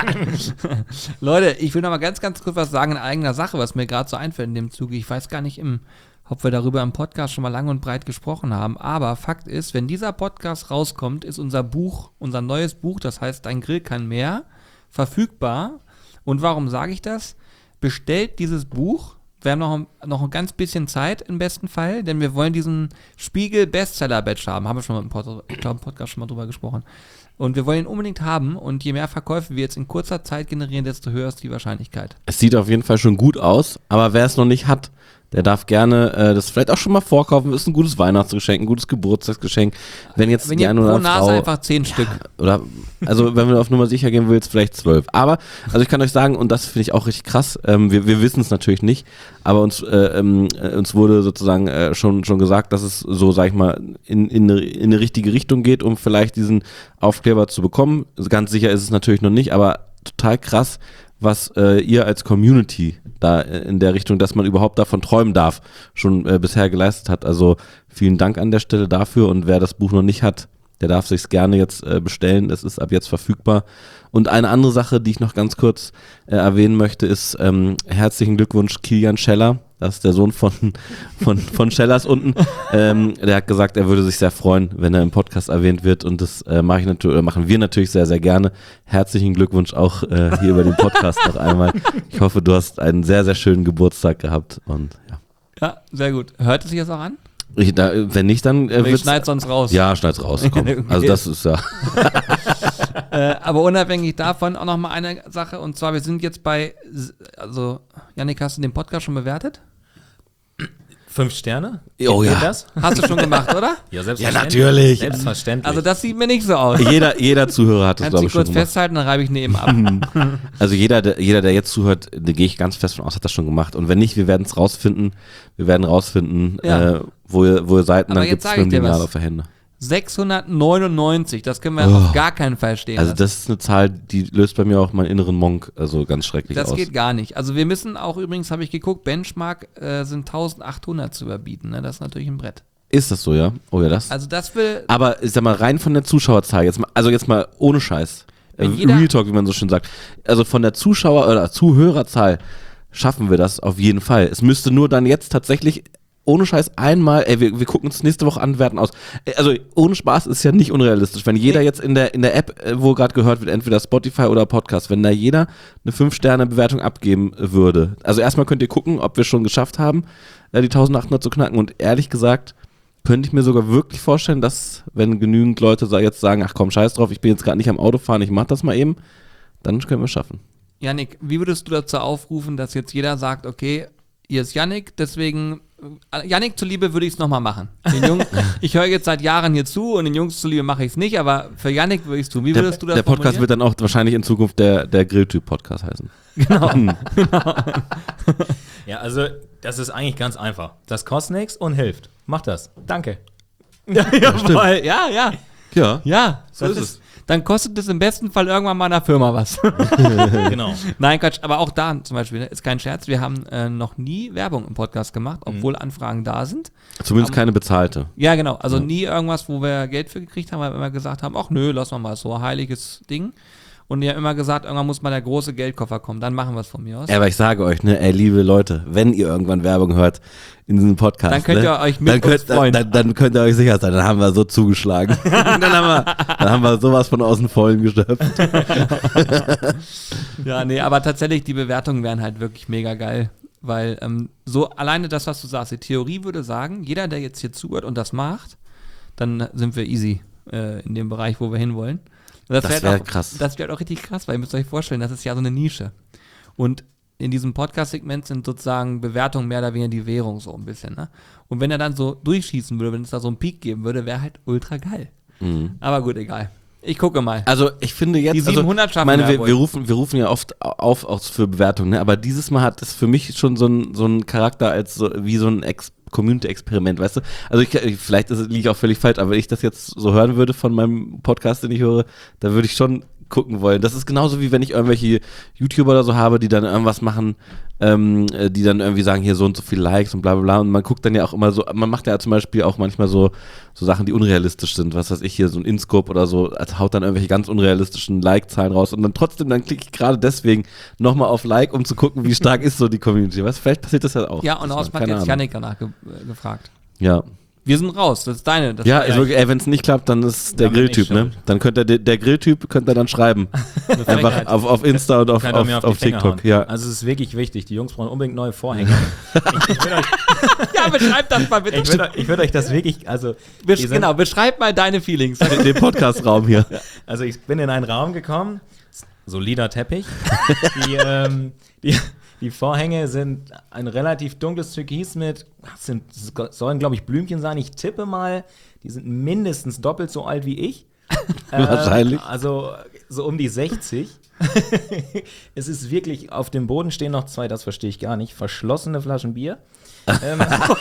Leute, ich will nochmal ganz, ganz kurz was sagen in eigener Sache, was mir gerade so einfällt in dem Zuge. Ich weiß gar nicht, im, ob wir darüber im Podcast schon mal lang und breit gesprochen haben, aber Fakt ist, wenn dieser Podcast rauskommt, ist unser Buch, unser neues Buch, das heißt Dein Grill kann mehr, verfügbar. Und warum sage ich das? Bestellt dieses Buch. Wir haben noch ein, noch ein ganz bisschen Zeit im besten Fall, denn wir wollen diesen Spiegel-Bestseller-Badge haben. Haben wir schon mal im, Pod- ich glaube, im Podcast schon mal drüber gesprochen. Und wir wollen ihn unbedingt haben, und je mehr Verkäufe wir jetzt in kurzer Zeit generieren, desto höher ist die Wahrscheinlichkeit. Es sieht auf jeden Fall schon gut aus, aber wer es noch nicht hat, der darf gerne äh, das vielleicht auch schon mal vorkaufen. Ist ein gutes Weihnachtsgeschenk, ein gutes Geburtstagsgeschenk. Wenn jetzt Wenn die ihr eine pro oder Nase Frau einfach zehn Stück. oder also wenn wir auf Nummer sicher gehen willst, vielleicht zwölf. Aber also ich kann euch sagen, und das finde ich auch richtig krass. Ähm, wir wir wissen es natürlich nicht, aber uns äh, ähm, äh, uns wurde sozusagen äh, schon schon gesagt, dass es so, sag ich mal, in in eine, in eine richtige Richtung geht, um vielleicht diesen Aufkleber zu bekommen. Ganz sicher ist es natürlich noch nicht, aber total krass, was äh, ihr als Community da in der Richtung, dass man überhaupt davon träumen darf, schon äh, bisher geleistet hat. Also vielen Dank an der Stelle dafür, und wer das Buch noch nicht hat, der darf sich's gerne jetzt äh, bestellen. Es ist ab jetzt verfügbar. Und eine andere Sache, die ich noch ganz kurz äh, erwähnen möchte, ist ähm, herzlichen Glückwunsch Kilian Scheller. Das ist der Sohn von, von, von Schellers unten. Ähm, der hat gesagt, er würde sich sehr freuen, wenn er im Podcast erwähnt wird. Und das äh, mache ich natürlich, oder machen wir natürlich sehr, sehr gerne. Herzlichen Glückwunsch auch äh, hier über den Podcast noch einmal. Ich hoffe, du hast einen sehr, sehr schönen Geburtstag gehabt. Und ja. Ja, sehr gut. Hört es sich das auch an? Ich, da, wenn nicht, dann äh, Ich wird's- schneid sonst raus. Ja, schneid's raus. Komm. Okay. Also das ist ja. Äh, aber unabhängig davon auch nochmal eine Sache, und zwar, wir sind jetzt bei, also, Jannik, hast du den Podcast schon bewertet? Fünf Sterne? Oh Geht ja. das? Hast du schon gemacht, oder? Ja, selbstverständlich. Ja, natürlich. Selbstverständlich. Also das sieht mir nicht so aus. Jeder, jeder Zuhörer hat das, Kannst glaube du ich, schon kurz gemacht. festhalten, dann reibe ich neben ab. Also jeder, der, jeder, der jetzt zuhört, da gehe ich ganz fest von aus, hat das schon gemacht. Und wenn nicht, wir werden es rausfinden. Wir werden rausfinden, Ja. äh, wo, ihr, wo ihr seid, und Aber dann jetzt gibt es sag ich dir Lineal was. auf der Hände. sechshundertneunundneunzig, das können wir Oh. auf gar keinen Fall stehen Also lassen. das ist eine Zahl, die löst bei mir auch meinen inneren Monk also ganz schrecklich Das aus. geht gar nicht. Also wir müssen auch, übrigens habe ich geguckt, Benchmark äh, sind eintausendachthundert zu überbieten. Ne? Das ist natürlich ein Brett. Ist das so, ja? Oh ja, das. Also das will, Aber ich sag mal, rein von der Zuschauerzahl, jetzt mal, also jetzt mal ohne Scheiß. Äh, Wenn jeder- Real Talk, wie man so schön sagt. Also von der Zuschauer- oder Zuhörerzahl schaffen wir das auf jeden Fall. Es müsste nur dann jetzt tatsächlich ohne Scheiß einmal, ey, wir, wir gucken uns nächste Woche an, werten aus. Äh, Also ohne Spaß ist ja nicht unrealistisch. Wenn jeder Nee. jetzt in der in der App, äh, wo gerade gehört wird, entweder Spotify oder Podcast, wenn da jeder eine fünf Sterne Bewertung abgeben äh, würde. Also erstmal könnt ihr gucken, ob wir schon geschafft haben, äh, die eintausendachthundert zu knacken. Und ehrlich gesagt, könnte ich mir sogar wirklich vorstellen, dass, wenn genügend Leute sa- jetzt sagen, ach komm, scheiß drauf, ich bin jetzt gerade nicht am Auto fahren, ich mach das mal eben, dann können wir es schaffen. Jannik, wie würdest du dazu aufrufen, dass jetzt jeder sagt, okay, hier ist Jannik, deswegen, äh, Jannik zuliebe würde ich es nochmal machen. Den Jungen, ich höre jetzt seit Jahren hier zu, und den Jungs zuliebe mache ich es nicht, aber für Jannik würde ich es tun. Wie Der, würdest du das der Podcast formulieren? wird dann auch wahrscheinlich in Zukunft der, der Grilltyp-Podcast heißen. ja, also das ist eigentlich ganz einfach. Das kostet nichts und hilft. Mach das. Danke. Jawohl, ja, ja. Ja. Ja, so Das ist ist- es. dann kostet es im besten Fall irgendwann mal einer Firma was. Genau. Nein, Quatsch, aber auch da zum Beispiel, ne, ist kein Scherz, wir haben äh, noch nie Werbung im Podcast gemacht, obwohl mhm. Anfragen da sind. Zumindest um, keine bezahlte. Ja, genau, also ja. nie irgendwas, wo wir Geld für gekriegt haben, weil wir immer gesagt haben, ach nö, lass mal mal, so ein heiliges Ding. Und die haben immer gesagt, irgendwann muss mal der große Geldkoffer kommen, dann machen wir es von mir aus. Ja, aber ich sage euch, ne, ey, liebe Leute, wenn ihr irgendwann Werbung hört in diesem Podcast, dann könnt ihr ne, euch mit dann könnt, uns freuen. Dann, dann könnt ihr euch sicher sein, dann haben wir so zugeschlagen. dann, haben wir, dann haben wir sowas von außen vollen geschöpft. Ja, nee, aber tatsächlich, die Bewertungen wären halt wirklich mega geil. Weil ähm, so alleine das, was du sagst, die Theorie würde sagen, jeder, der jetzt hier zuhört und das macht, dann sind wir easy äh, in dem Bereich, wo wir hinwollen. Das, das wäre wär krass. Das wäre auch richtig krass, weil ihr müsst euch vorstellen, das ist ja so eine Nische. Und in diesem Podcast-Segment sind sozusagen Bewertungen mehr oder weniger die Währung so ein bisschen. Ne? Und wenn er dann so durchschießen würde, wenn es da so einen Peak geben würde, wäre halt ultra geil. Mhm. Aber gut, egal. Ich gucke mal. Also ich finde jetzt, die siebenhundert also, schaffen meine, wir, wir, wir, rufen, wir rufen ja oft auf, auch für Bewertungen, ne? Aber dieses Mal hat es für mich schon so einen so einen Charakter als so, wie so ein Ex- Community-Experiment, weißt du? Also ich, vielleicht ist, liege ich auch völlig falsch, aber wenn ich das jetzt so hören würde von meinem Podcast, den ich höre, da würde ich schon gucken wollen. Das ist genauso wie wenn ich irgendwelche YouTuber oder so habe, die dann irgendwas machen, ähm, die dann irgendwie sagen, hier so und so viele Likes und bla bla bla und man guckt dann ja auch immer so, man macht ja zum Beispiel auch manchmal so, so Sachen, die unrealistisch sind, was weiß ich hier, so ein InScope oder so, als haut dann irgendwelche ganz unrealistischen Like-Zahlen raus und dann trotzdem, dann klicke ich gerade deswegen nochmal auf Like, um zu gucken, wie stark ist so die Community. Weißt du, vielleicht passiert das ja auch. Ja, und aus aus hat jetzt Jannik danach ge- äh, gefragt. Ja. Wir sind raus, das ist deine. Das ja, war also wirklich, ey, wenn es nicht klappt, dann ist der Dann bin Grilltyp, ich ne? schuld. Dann könnte der, der Grilltyp könnte er dann schreiben. Einfach auf, auf Insta und auf, Könnt ihr auf, mir auf, auf die Finger TikTok. hauen. Ja. Also es ist wirklich wichtig, die Jungs brauchen unbedingt neue Vorhänge. ich ich würde euch, Ja, beschreib das mal bitte. ich würd, euch- ich würd euch das wirklich, also, Besch- die sind- genau, beschreib mal deine Feelings. Den, den Podcast-Raum hier. also ich bin in einen Raum gekommen, solider Teppich, die, ähm, die, die Vorhänge sind ein relativ dunkles Türkis mit, sind, sollen glaube ich Blümchen sein, ich tippe mal, die sind mindestens doppelt so alt wie ich. Wahrscheinlich. Äh, also so um die sechzig. Es ist wirklich, auf dem Boden stehen noch zwei, das verstehe ich gar nicht, verschlossene Flaschen Bier. ähm,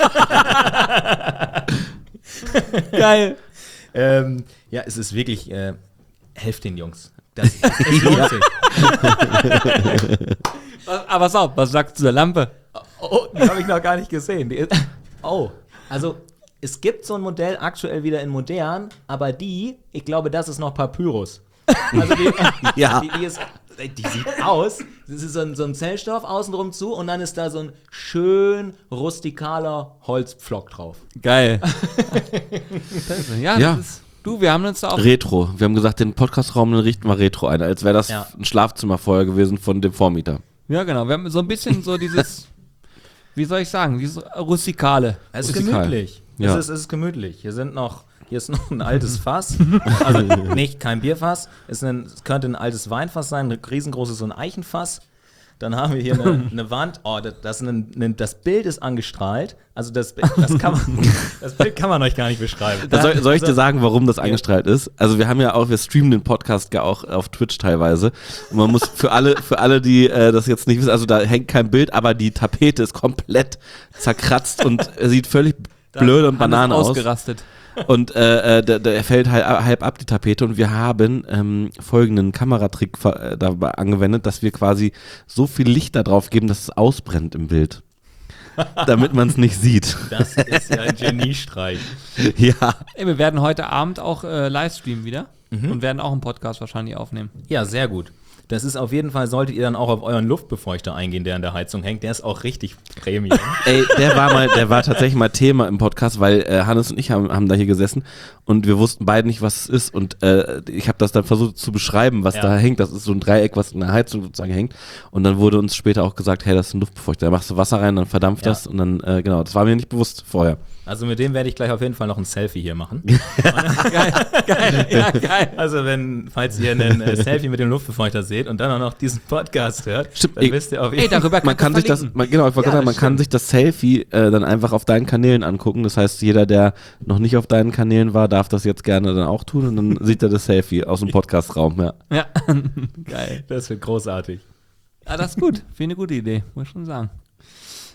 Geil. ähm, ja, es ist wirklich, äh, helft den Jungs. Das, es lohnt sich. Aber pass auf, was sagst du zur Lampe? Oh, die habe ich noch gar nicht gesehen. Die ist, oh, also es gibt so ein Modell aktuell wieder in modern, aber die, ich glaube, das ist noch Papyrus. Also die, Ja. die, die, ist, die sieht aus, das ist so ein, so ein Zellstoff außenrum zu und dann ist da so ein schön rustikaler Holzpflock drauf. Geil. ja, Ja. das ist, du, wir haben uns da auch. Retro. Wir haben gesagt, den Podcast-Raum den richten wir Retro ein, als wäre das Ja. ein Schlafzimmer vorher gewesen von dem Vormieter. Ja, genau. Wir haben so ein bisschen so dieses, wie soll ich sagen, dieses Rustikale. Es ist Rustikal. gemütlich. Ja. Es, ist, es ist gemütlich. Hier sind noch, hier ist noch ein altes Fass. Also nicht kein Bierfass. Es, ist ein, es könnte ein altes Weinfass sein, ein riesengroßes so ein Eichenfass. Dann haben wir hier eine, eine Wand. Oh, das, das, ist ein, ein, das Bild ist angestrahlt. Also das, das, kann man, das Bild kann man euch gar nicht beschreiben. Also soll, soll ich Also- dir sagen, warum das angestrahlt ist? Also wir haben ja auch, wir streamen den Podcast ja auch auf Twitch teilweise. Und man muss für alle, für alle, die äh, das jetzt nicht wissen, also da hängt kein Bild, aber die Tapete ist komplett zerkratzt und sieht völlig blöd und Banane aus. Ausgerastet. Und äh, äh, der, der fällt halb, halb ab, die Tapete. Und wir haben ähm, folgenden Kameratrick ver- äh, dabei angewendet, dass wir quasi so viel Licht da drauf geben, dass es ausbrennt im Bild. Damit man es nicht sieht. Das ist ja ein Geniestreich. Ja. Ey, wir werden heute Abend auch äh, Livestreamen wieder und werden auch einen Podcast wahrscheinlich aufnehmen. Ja, sehr gut. Das ist auf jeden Fall, solltet ihr dann auch auf euren Luftbefeuchter eingehen, der an der Heizung hängt. Der ist auch richtig Premium. Ey, der war mal, der war tatsächlich mal Thema im Podcast, weil äh, Hannes und ich haben, haben da hier gesessen und wir wussten beide nicht, was es ist. Und äh, ich habe das dann versucht zu beschreiben, was Ja. da hängt. Das ist so ein Dreieck, was in der Heizung sozusagen hängt. Und dann wurde uns später auch gesagt, hey, das ist ein Luftbefeuchter. Da machst du Wasser rein, dann verdampft Ja. das und dann, äh, genau, das war mir nicht bewusst vorher. Also mit dem werde ich gleich auf jeden Fall noch ein Selfie hier machen. Geil, geil, ja, geil. Also wenn, falls ihr ein äh, Selfie mit dem Luftbefeuchter seht und dann auch noch diesen Podcast hört, Stimmt, dann ey, wisst ihr auf Ey, jeden Fall. darüber Man kann sich das, verlinken. man, genau, ich wollte Ja, gerade sagen, man das kann stimmt. sich das Selfie äh, dann einfach auf deinen Kanälen angucken. Das heißt, jeder, der noch nicht auf deinen Kanälen war, darf das jetzt gerne dann auch tun und dann sieht er das Selfie aus dem Podcastraum. Ja. Ja, geil. Das wird großartig. Ah, das ist gut. Finde eine gute Idee, muss ich schon sagen.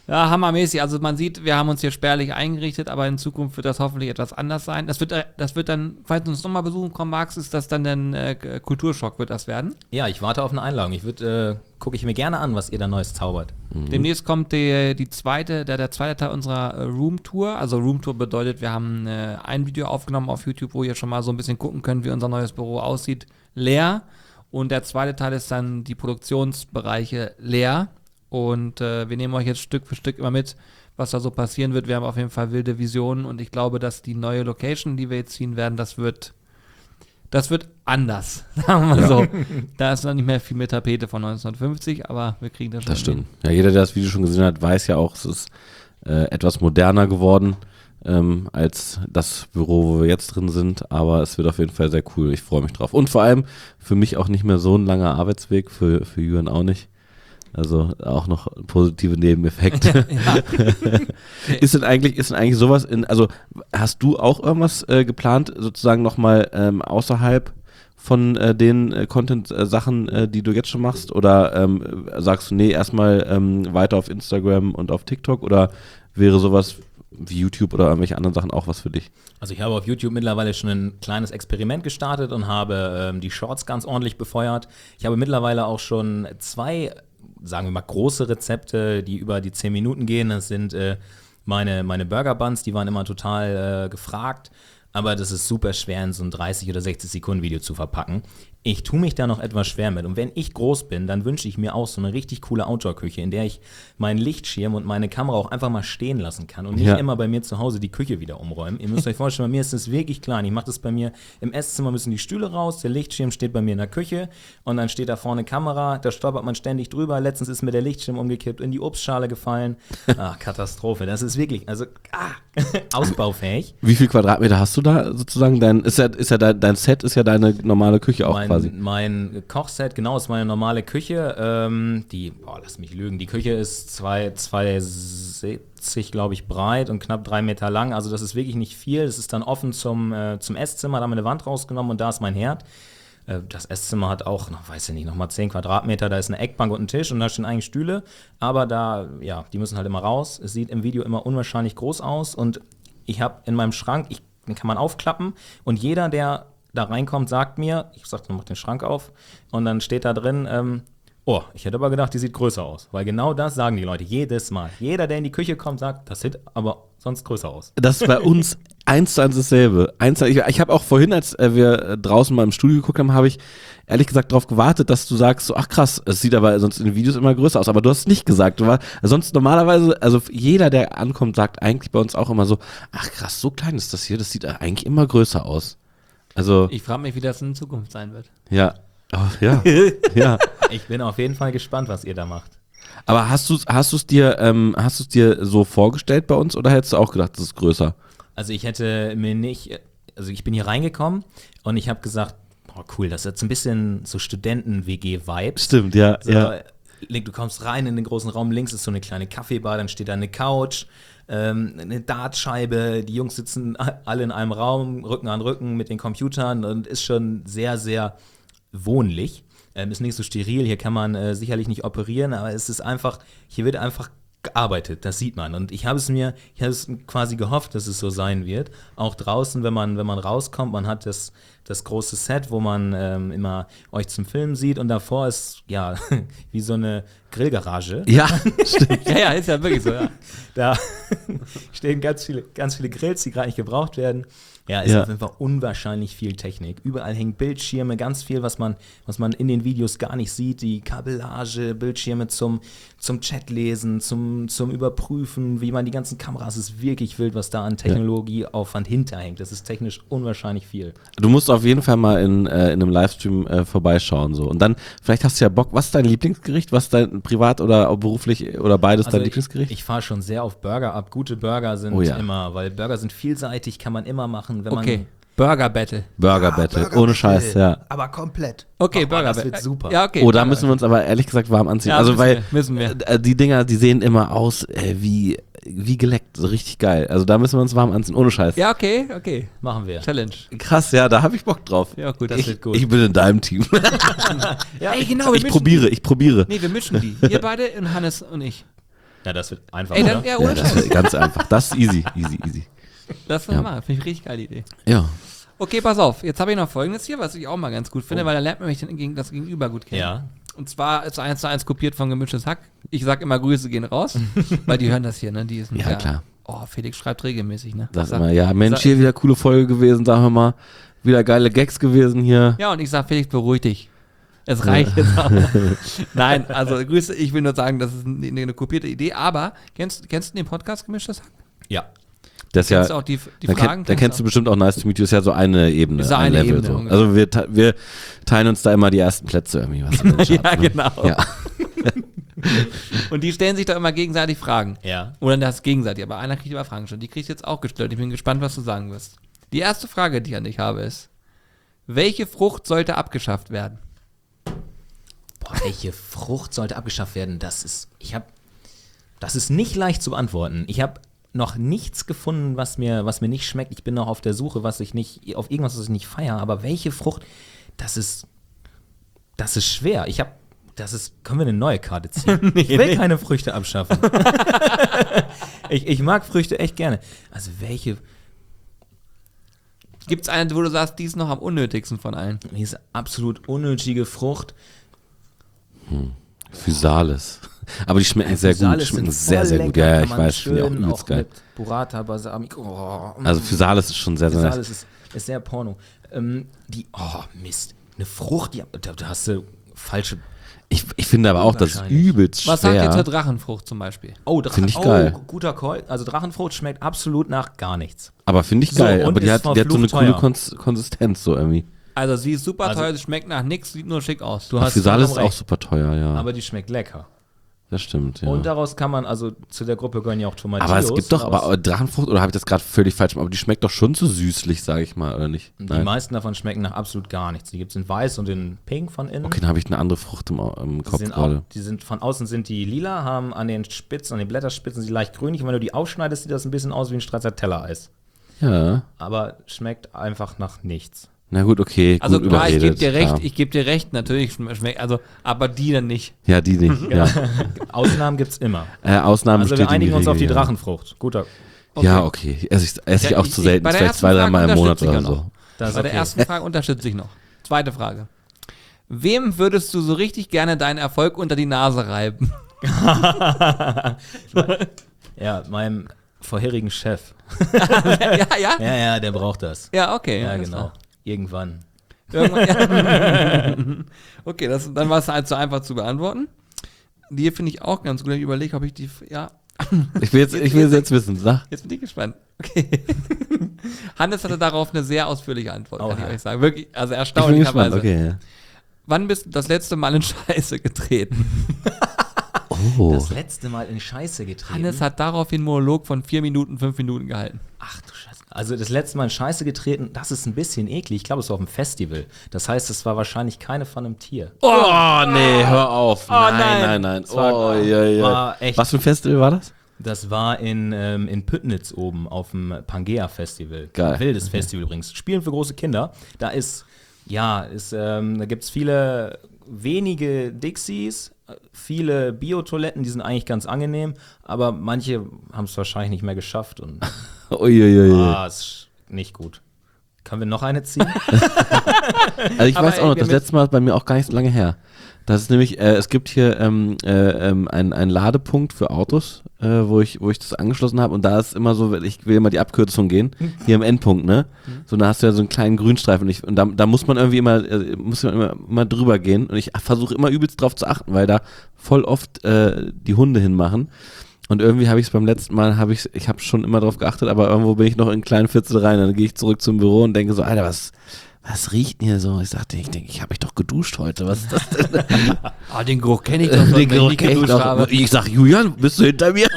Ja, hammermäßig. Also man sieht, wir haben uns hier spärlich eingerichtet, aber in Zukunft wird das hoffentlich etwas anders sein. Das wird, das wird dann, falls du uns nochmal besuchen kommen magst, ist das dann ein äh, Kulturschock, wird das werden. Ja, ich warte auf eine Einladung. Ich würde, äh, gucke ich mir gerne an, was ihr da Neues zaubert. Mhm. Demnächst kommt die, die zweite, der, der zweite Teil unserer äh, Roomtour. Also Roomtour bedeutet, wir haben äh, ein Video aufgenommen auf YouTube, wo ihr schon mal so ein bisschen gucken könnt, wie unser neues Büro aussieht, leer. Und der zweite Teil ist dann die Produktionsbereiche leer. Und äh, wir nehmen euch jetzt Stück für Stück immer mit, was da so passieren wird. Wir haben auf jeden Fall wilde Visionen und ich glaube, dass die neue Location, die wir jetzt ziehen werden, das wird, das wird anders, sagen wir mal so. Da ist noch nicht mehr viel mit Tapete von neunzehnhundertfünfzig, aber wir kriegen das schon. Das stimmt. Ja, jeder, der das Video schon gesehen hat, weiß ja auch, es ist äh, etwas moderner geworden ähm, als das Büro, wo wir jetzt drin sind. Aber es wird auf jeden Fall sehr cool. Ich freue mich drauf. Und vor allem für mich auch nicht mehr so ein langer Arbeitsweg, für, für Jürgen auch nicht. Also auch noch positive Nebeneffekte. ist denn eigentlich, ist denn eigentlich sowas in, also hast du auch irgendwas äh, geplant, sozusagen nochmal ähm, außerhalb von äh, den äh, Content-Sachen, äh, die du jetzt schon machst? Oder ähm, sagst du, nee, erstmal ähm, weiter auf Instagram und auf TikTok? Oder wäre sowas wie YouTube oder irgendwelche anderen Sachen auch was für dich? Also ich habe auf YouTube mittlerweile schon ein kleines Experiment gestartet und habe ähm, die Shorts ganz ordentlich befeuert. Ich habe mittlerweile auch schon zwei, sagen wir mal, große Rezepte, die über die zehn Minuten gehen. Das sind äh, meine, meine Burger Buns, die waren immer total äh, gefragt. Aber das ist super schwer, in so ein dreißig oder sechzig Sekunden Video zu verpacken. Ich tue mich da noch etwas schwer mit. Und wenn ich groß bin, dann wünsche ich mir auch so eine richtig coole Outdoor-Küche, in der ich meinen Lichtschirm und meine Kamera auch einfach mal stehen lassen kann und nicht Ja. immer bei mir zu Hause die Küche wieder umräumen. Ihr müsst euch vorstellen, bei mir ist das wirklich klein. Ich mache das bei mir im Esszimmer, müssen die Stühle raus, der Lichtschirm steht bei mir in der Küche und dann steht da vorne Kamera, da stolpert man ständig drüber. Letztens ist mir der Lichtschirm umgekippt, in die Obstschale gefallen. Ach, Katastrophe. Das ist wirklich, also, ah, ausbaufähig. Wie viel Quadratmeter hast du da sozusagen? Dein, ist ja, ist ja dein, dein Set ist ja deine normale Küche auch mein, quasi. Mein Kochset, genau, ist meine normale Küche. Ähm, die, boah, lass mich lügen, die Küche ist zwei siebzig, glaube ich, breit und knapp drei Meter lang. Also das ist wirklich nicht viel. Das ist dann offen zum, äh, zum Esszimmer. Da haben wir eine Wand rausgenommen und da ist mein Herd. Äh, das Esszimmer hat auch, noch, weiß ich nicht, nochmal zehn Quadratmeter. Da ist eine Eckbank und ein Tisch und da stehen eigentlich Stühle. Aber da, ja, die müssen halt immer raus. Es sieht im Video immer unwahrscheinlich groß aus. Und ich habe in meinem Schrank, ich, den kann man aufklappen und jeder, der da reinkommt, sagt mir, ich sag, mach den Schrank auf und dann steht da drin, ähm, oh, ich hätte aber gedacht, die sieht größer aus. Weil genau das sagen die Leute jedes Mal. Jeder, der in die Küche kommt, sagt, das sieht aber sonst größer aus. Das ist bei uns eins zu eins dasselbe. Eins zu eins, ich ich habe auch vorhin, als äh, wir äh, draußen mal im Studio geguckt haben, habe ich ehrlich gesagt darauf gewartet, dass du sagst, so, ach krass, es sieht aber sonst in den Videos immer größer aus. Aber du hast es nicht gesagt. Du war, sonst normalerweise, also jeder, der ankommt, sagt eigentlich bei uns auch immer so, ach krass, so klein ist das hier, das sieht eigentlich immer größer aus. Also, Ich frage mich, wie das in Zukunft sein wird. ja, oh, ja, ja. Ich bin auf jeden Fall gespannt, was ihr da macht. Aber hast du es hast du's dir, ähm, hast du's dir so vorgestellt bei uns oder hättest du auch gedacht, das ist größer? Also ich hätte mir nicht, also ich bin hier reingekommen und ich habe gesagt, boah cool, das ist jetzt ein bisschen so Studenten-W G-Vibes. Stimmt, ja, So, ja. Du kommst rein in den großen Raum, links ist so eine kleine Kaffeebar, dann steht da eine Couch, ähm, eine Dartscheibe, die Jungs sitzen alle in einem Raum, Rücken an Rücken mit den Computern und ist schon sehr, sehr wohnlich. Ähm, ist nicht so steril, hier kann man äh, sicherlich nicht operieren, aber es ist einfach, hier wird einfach gearbeitet, das sieht man. Und ich habe es mir, ich habe es quasi gehofft, dass es so sein wird. Auch draußen, wenn man, wenn man rauskommt, man hat das, das große Set, wo man ähm, immer euch zum Filmen sieht und davor ist, ja, wie so eine Grillgarage. Ja, stimmt. Ja, ja, ist ja wirklich so, ja. Da stehen ganz viele, ganz viele Grills, die gerade nicht gebraucht werden. Ja, ist Ja. auf jeden Fall unwahrscheinlich viel Technik. Überall hängen Bildschirme, ganz viel, was man, was man in den Videos gar nicht sieht. Die Kabellage, Bildschirme zum, zum Chatlesen, zum, zum Überprüfen, wie man die ganzen Kameras, es ist wirklich wild, was da an Technologieaufwand hinterhängt. Das ist technisch unwahrscheinlich viel. Du musst auf jeden Fall mal in, äh, in einem Livestream äh, vorbeischauen. So. Und dann, vielleicht hast du ja Bock, was ist dein Lieblingsgericht? Was ist dein privat oder auch beruflich oder beides dein ich, Lieblingsgericht? ich fahre schon sehr auf Burger ab. Gute Burger sind Oh ja. immer, weil Burger sind vielseitig, kann man immer machen. Wenn Okay, man Burger Battle. Burger Ah, Battle, Burger ohne Battle. Scheiß, ja. Aber komplett. Okay, Oh, Burger das Battle. wird super. Ja, okay. Oh, da Burger. müssen wir uns aber ehrlich gesagt warm anziehen. Ja, also, müssen weil wir, müssen wir. äh, die Dinger, die sehen immer aus äh, wie, wie geleckt, so richtig geil. Also da müssen wir uns warm anziehen, ohne Scheiß. Ja, okay, okay. machen wir. Challenge. Krass, ja, da habe ich Bock drauf. Ja, gut. Das ich, wird gut. Ich bin in deinem Team. Ja, Ey, genau, wir ich mischen probiere, die. ich probiere. Nee, wir mischen die. Ihr beide und Hannes und ich. Ja, das wird einfach, Ey, dann, oder? ja, Ja, ohne das Scheiß. ist ganz einfach. Das ist easy, easy, easy. Das Ja. ja. mal. Finde ich richtig geile Idee. Ja. Okay, pass auf. Jetzt habe ich noch Folgendes hier, was ich auch mal ganz gut finde, weil da lernt man mich dann gegen das Gegenüber gut kennen. Ja. Und zwar ist eins zu eins kopiert von Gemischtes Hack. Ich sag immer, Grüße gehen raus, weil die hören das hier, ne? Die sind Ja, klar. Oh, Felix schreibt regelmäßig, ne? Sag Sag- immer, ja, Mensch, sag- hier wieder coole Folge gewesen, sagen wir mal. Wieder geile Gags gewesen hier. Ja, und ich sag, Felix, beruhig dich. Es reicht jetzt auch. Nein, also Grüße, ich will nur sagen, das ist eine, eine kopierte Idee, aber kennst, kennst du den Podcast Gemischtes Hack? Ja. Das ist Kennst ja, du auch die, die da, Fragen? kenn, da kennst du bestimmt auch Nice to Meet You, ist ja so eine Ebene, Ist ja ein eine Level. Ebene So. ungefähr. Also wir, te- wir teilen uns da immer die ersten Plätze irgendwie. Was in den Ja, Charts, ne? genau. Ja. Und die stellen sich doch immer gegenseitig Fragen. Ja. Oder das gegenseitig, aber einer kriegt immer Fragen schon. Die kriegst du jetzt auch gestellt. Ich bin gespannt, was du sagen wirst. Die erste Frage, die ich an dich habe, ist: Welche Frucht sollte abgeschafft werden? Boah, welche Frucht sollte abgeschafft werden? Das ist, ich habe, das ist nicht leicht zu beantworten. Ich habe noch nichts gefunden, was mir, was mir nicht schmeckt. Ich bin noch auf der Suche, was ich nicht, auf irgendwas, was ich nicht feiere. Aber welche Frucht? Das ist, das ist schwer. Ich habe, das ist, können wir eine neue Karte ziehen? Ich will keine Früchte abschaffen. ich, ich mag Früchte echt gerne. Also welche? Gibt es eine, wo du sagst, die ist noch am unnötigsten von allen? Diese absolut unnötige Frucht. Physalis. Aber die schmecken sehr gut. Physalis Schmecken sind sehr, voll sehr gut. lecker, Ja, ja, kann ich man weiß, finde ich auch schön übelst auch geil. mit Burrata, Balsamico. Oh, mm. Also Physalis ist schon sehr, sehr Physalis nice. ist, ist sehr Porno. Ähm, die, oh Mist, eine Frucht, die, da, da hast du falsche. Ich, ich finde aber auch, das ist Wahrscheinlich. übelst Was sagt ihr zur schwer. Drachenfrucht zum Beispiel? Oh, Dra- Find ich oh geil. guter Call. Also Drachenfrucht schmeckt absolut nach gar nichts. Aber finde ich So, geil. und Aber die ist hat, die hat so eine verflucht coole teuer. Kons Konsistenz so irgendwie. Also sie ist super Also- teuer, sie schmeckt nach nichts, sieht nur schick aus. Du Aber hast Physalis ist vollkommen auch recht. super teuer, ja. Aber die schmeckt lecker. Das stimmt, ja. Und daraus kann man, also zu der Gruppe gehören ja auch Tomatillos. Aber es gibt doch, daraus- aber Drachenfrucht, oder habe ich das gerade völlig falsch gemacht? Aber die schmeckt doch schon so süßlich, sage ich mal, oder nicht? Die meisten davon schmecken nach absolut gar nichts. Die gibt es in weiß und in pink von innen. Okay, dann habe ich eine andere Frucht im, Au- im Die Kopf sind, gerade. auch, die sind von außen sind die lila, haben an den Spitzen, an den Blätterspitzen sie leicht grünlich. Und wenn du die aufschneidest, sieht das ein bisschen aus wie ein Stracciatella-Eis. Ja. Aber schmeckt einfach nach nichts. Na gut, okay, Also gut klar, ich gebe überredet, dir recht, ja. ich gebe dir recht, natürlich schm- schmeckt, also, aber die dann nicht. Ja, die nicht, ja. Ausnahmen gibt's immer. Äh, Ausnahmen Also wir bestätigen einigen uns auf die Regel, ja. Drachenfrucht. Guter. Ja, okay. Esse ich, esse ich Ja, auch ich- zu ich- selten, bei der vielleicht ersten zwei, Frage dreimal im Monat unterstütze oder ich ja so. noch. Das ist Bei der okay. ersten Frage unterstütze ich noch. Zweite Frage. Wem würdest du so richtig gerne deinen Erfolg unter die Nase reiben? Ja, meinem vorherigen Chef. ja, ja? Ja, ja, der braucht das. Ja, okay. Ja, alles genau. klar. Irgendwann. Irgendwann, ja. Okay, das, dann war es halt so einfach zu beantworten. Die finde ich auch ganz gut. Ich überlege, ob ich die, ja, Ich will jetzt, ich will es jetzt wissen, sag. jetzt bin ich gespannt. Okay. Hannes hatte darauf eine sehr ausführliche Antwort, kann Oha. ich euch sagen. Wirklich, also Ich bin erstaunlicherweise. gespannt, okay. Wann bist du das letzte Mal in Scheiße getreten? Oh. Das letzte Mal in Scheiße getreten. Hannes hat daraufhin einen Monolog von vier Minuten, fünf Minuten gehalten. Ach du Scheiße. Also das letzte Mal in Scheiße getreten, das ist ein bisschen eklig. Ich glaube, es war auf einem Festival. Das heißt, es war wahrscheinlich keine von einem Tier. Oh, nee, hör auf. nein, nein. nein, nein. Das war- Oh, ja, ja. war echt- Was für ein Festival war das? Das war in, ähm, in Püttnitz oben auf dem Pangea-Festival. Geil. Ein wildes Festival übrigens. Spielen für große Kinder. Da ist, ja, ist, ähm, da gibt es viele wenige Dixies, viele Biotoiletten, die sind eigentlich ganz angenehm, aber manche haben es wahrscheinlich nicht mehr geschafft und Uiuiui. ah, ist nicht gut. Können wir noch eine ziehen? Also ich Aber weiß auch ey, noch, wir das müssen- letzte Mal ist bei mir auch gar nicht so lange her. Das ist nämlich, äh, es gibt hier ähm, äh, ähm, einen, einen Ladepunkt für Autos, äh, wo ich, wo ich das angeschlossen habe und da ist immer so, ich will immer die Abkürzung gehen, hier am Endpunkt, ne? So, da hast du ja so einen kleinen Grünstreifen und, ich, und da, da muss man irgendwie immer, äh, muss man immer, immer drüber gehen und ich versuche immer übelst drauf zu achten, weil da voll oft äh, die Hunde hinmachen. Und irgendwie habe ich es beim letzten Mal, habe ich ich habe schon immer drauf geachtet, aber irgendwo bin ich noch in einen kleinen Viertel rein. Dann gehe ich zurück zum Büro und denke so, Alter, was, was riecht denn hier so? Ich sagte, ich denke, ich habe mich doch geduscht heute. Was ist das denn? Ah, den Geruch kenne ich doch schon, Den wenn Geruch ich kenn ich geduscht doch. habe. Ich sag, Julian, bist du hinter mir?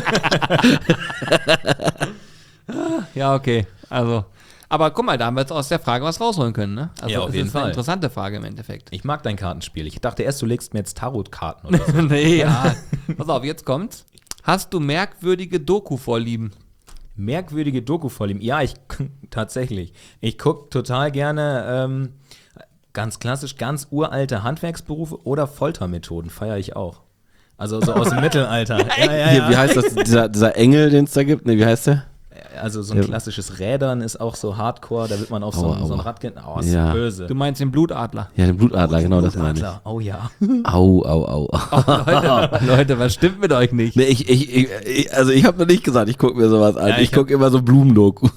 Ja, okay. Also, aber guck mal, da haben wir jetzt aus der Frage was rausholen können, ne? Also, Ja, auf das jeden ist eine Fall. interessante Frage im Endeffekt. Ich mag dein Kartenspiel. Ich dachte erst, du legst mir jetzt Tarotkarten oder so. nee, ja. Pass auf, jetzt kommt's. Hast du merkwürdige Doku-Vorlieben? Merkwürdige Doku-Vorlieben. Ja, ich tatsächlich. Ich gucke total gerne ähm, ganz klassisch, ganz uralte Handwerksberufe oder Foltermethoden. Feiere ich auch. Also so aus dem Mittelalter. Ja, ja, Hier, ja. wie heißt das? Dieser, dieser Engel, den es da gibt? Ne, wie heißt der? Also so ein klassisches Rädern ist auch so Hardcore, da wird man auf so, Aua, ein, so ein aua. Rad gehen. Oh, ist Ja. böse. Du meinst den Blutadler. Ja, den Blutadler, genau das meine ich. Blutadler. Oh ja. Au, au, au. Leute, Leute, was stimmt mit euch nicht? Nee, ich, ich, ich, ich, also ich habe noch nicht gesagt, ich gucke mir sowas an. Ja, ich ich gucke immer so Blumendokus.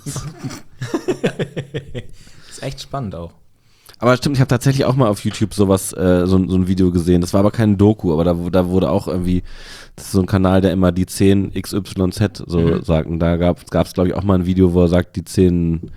Ist echt spannend auch. Aber stimmt, ich habe tatsächlich auch mal auf YouTube sowas, äh, so, so ein Video gesehen. Das war aber kein Doku, aber da, da wurde auch irgendwie, das ist so ein Kanal, der immer die zehn X Y Z so Mhm. sagt. Und da gab es, glaube ich, auch mal ein Video, wo er sagt, die zehn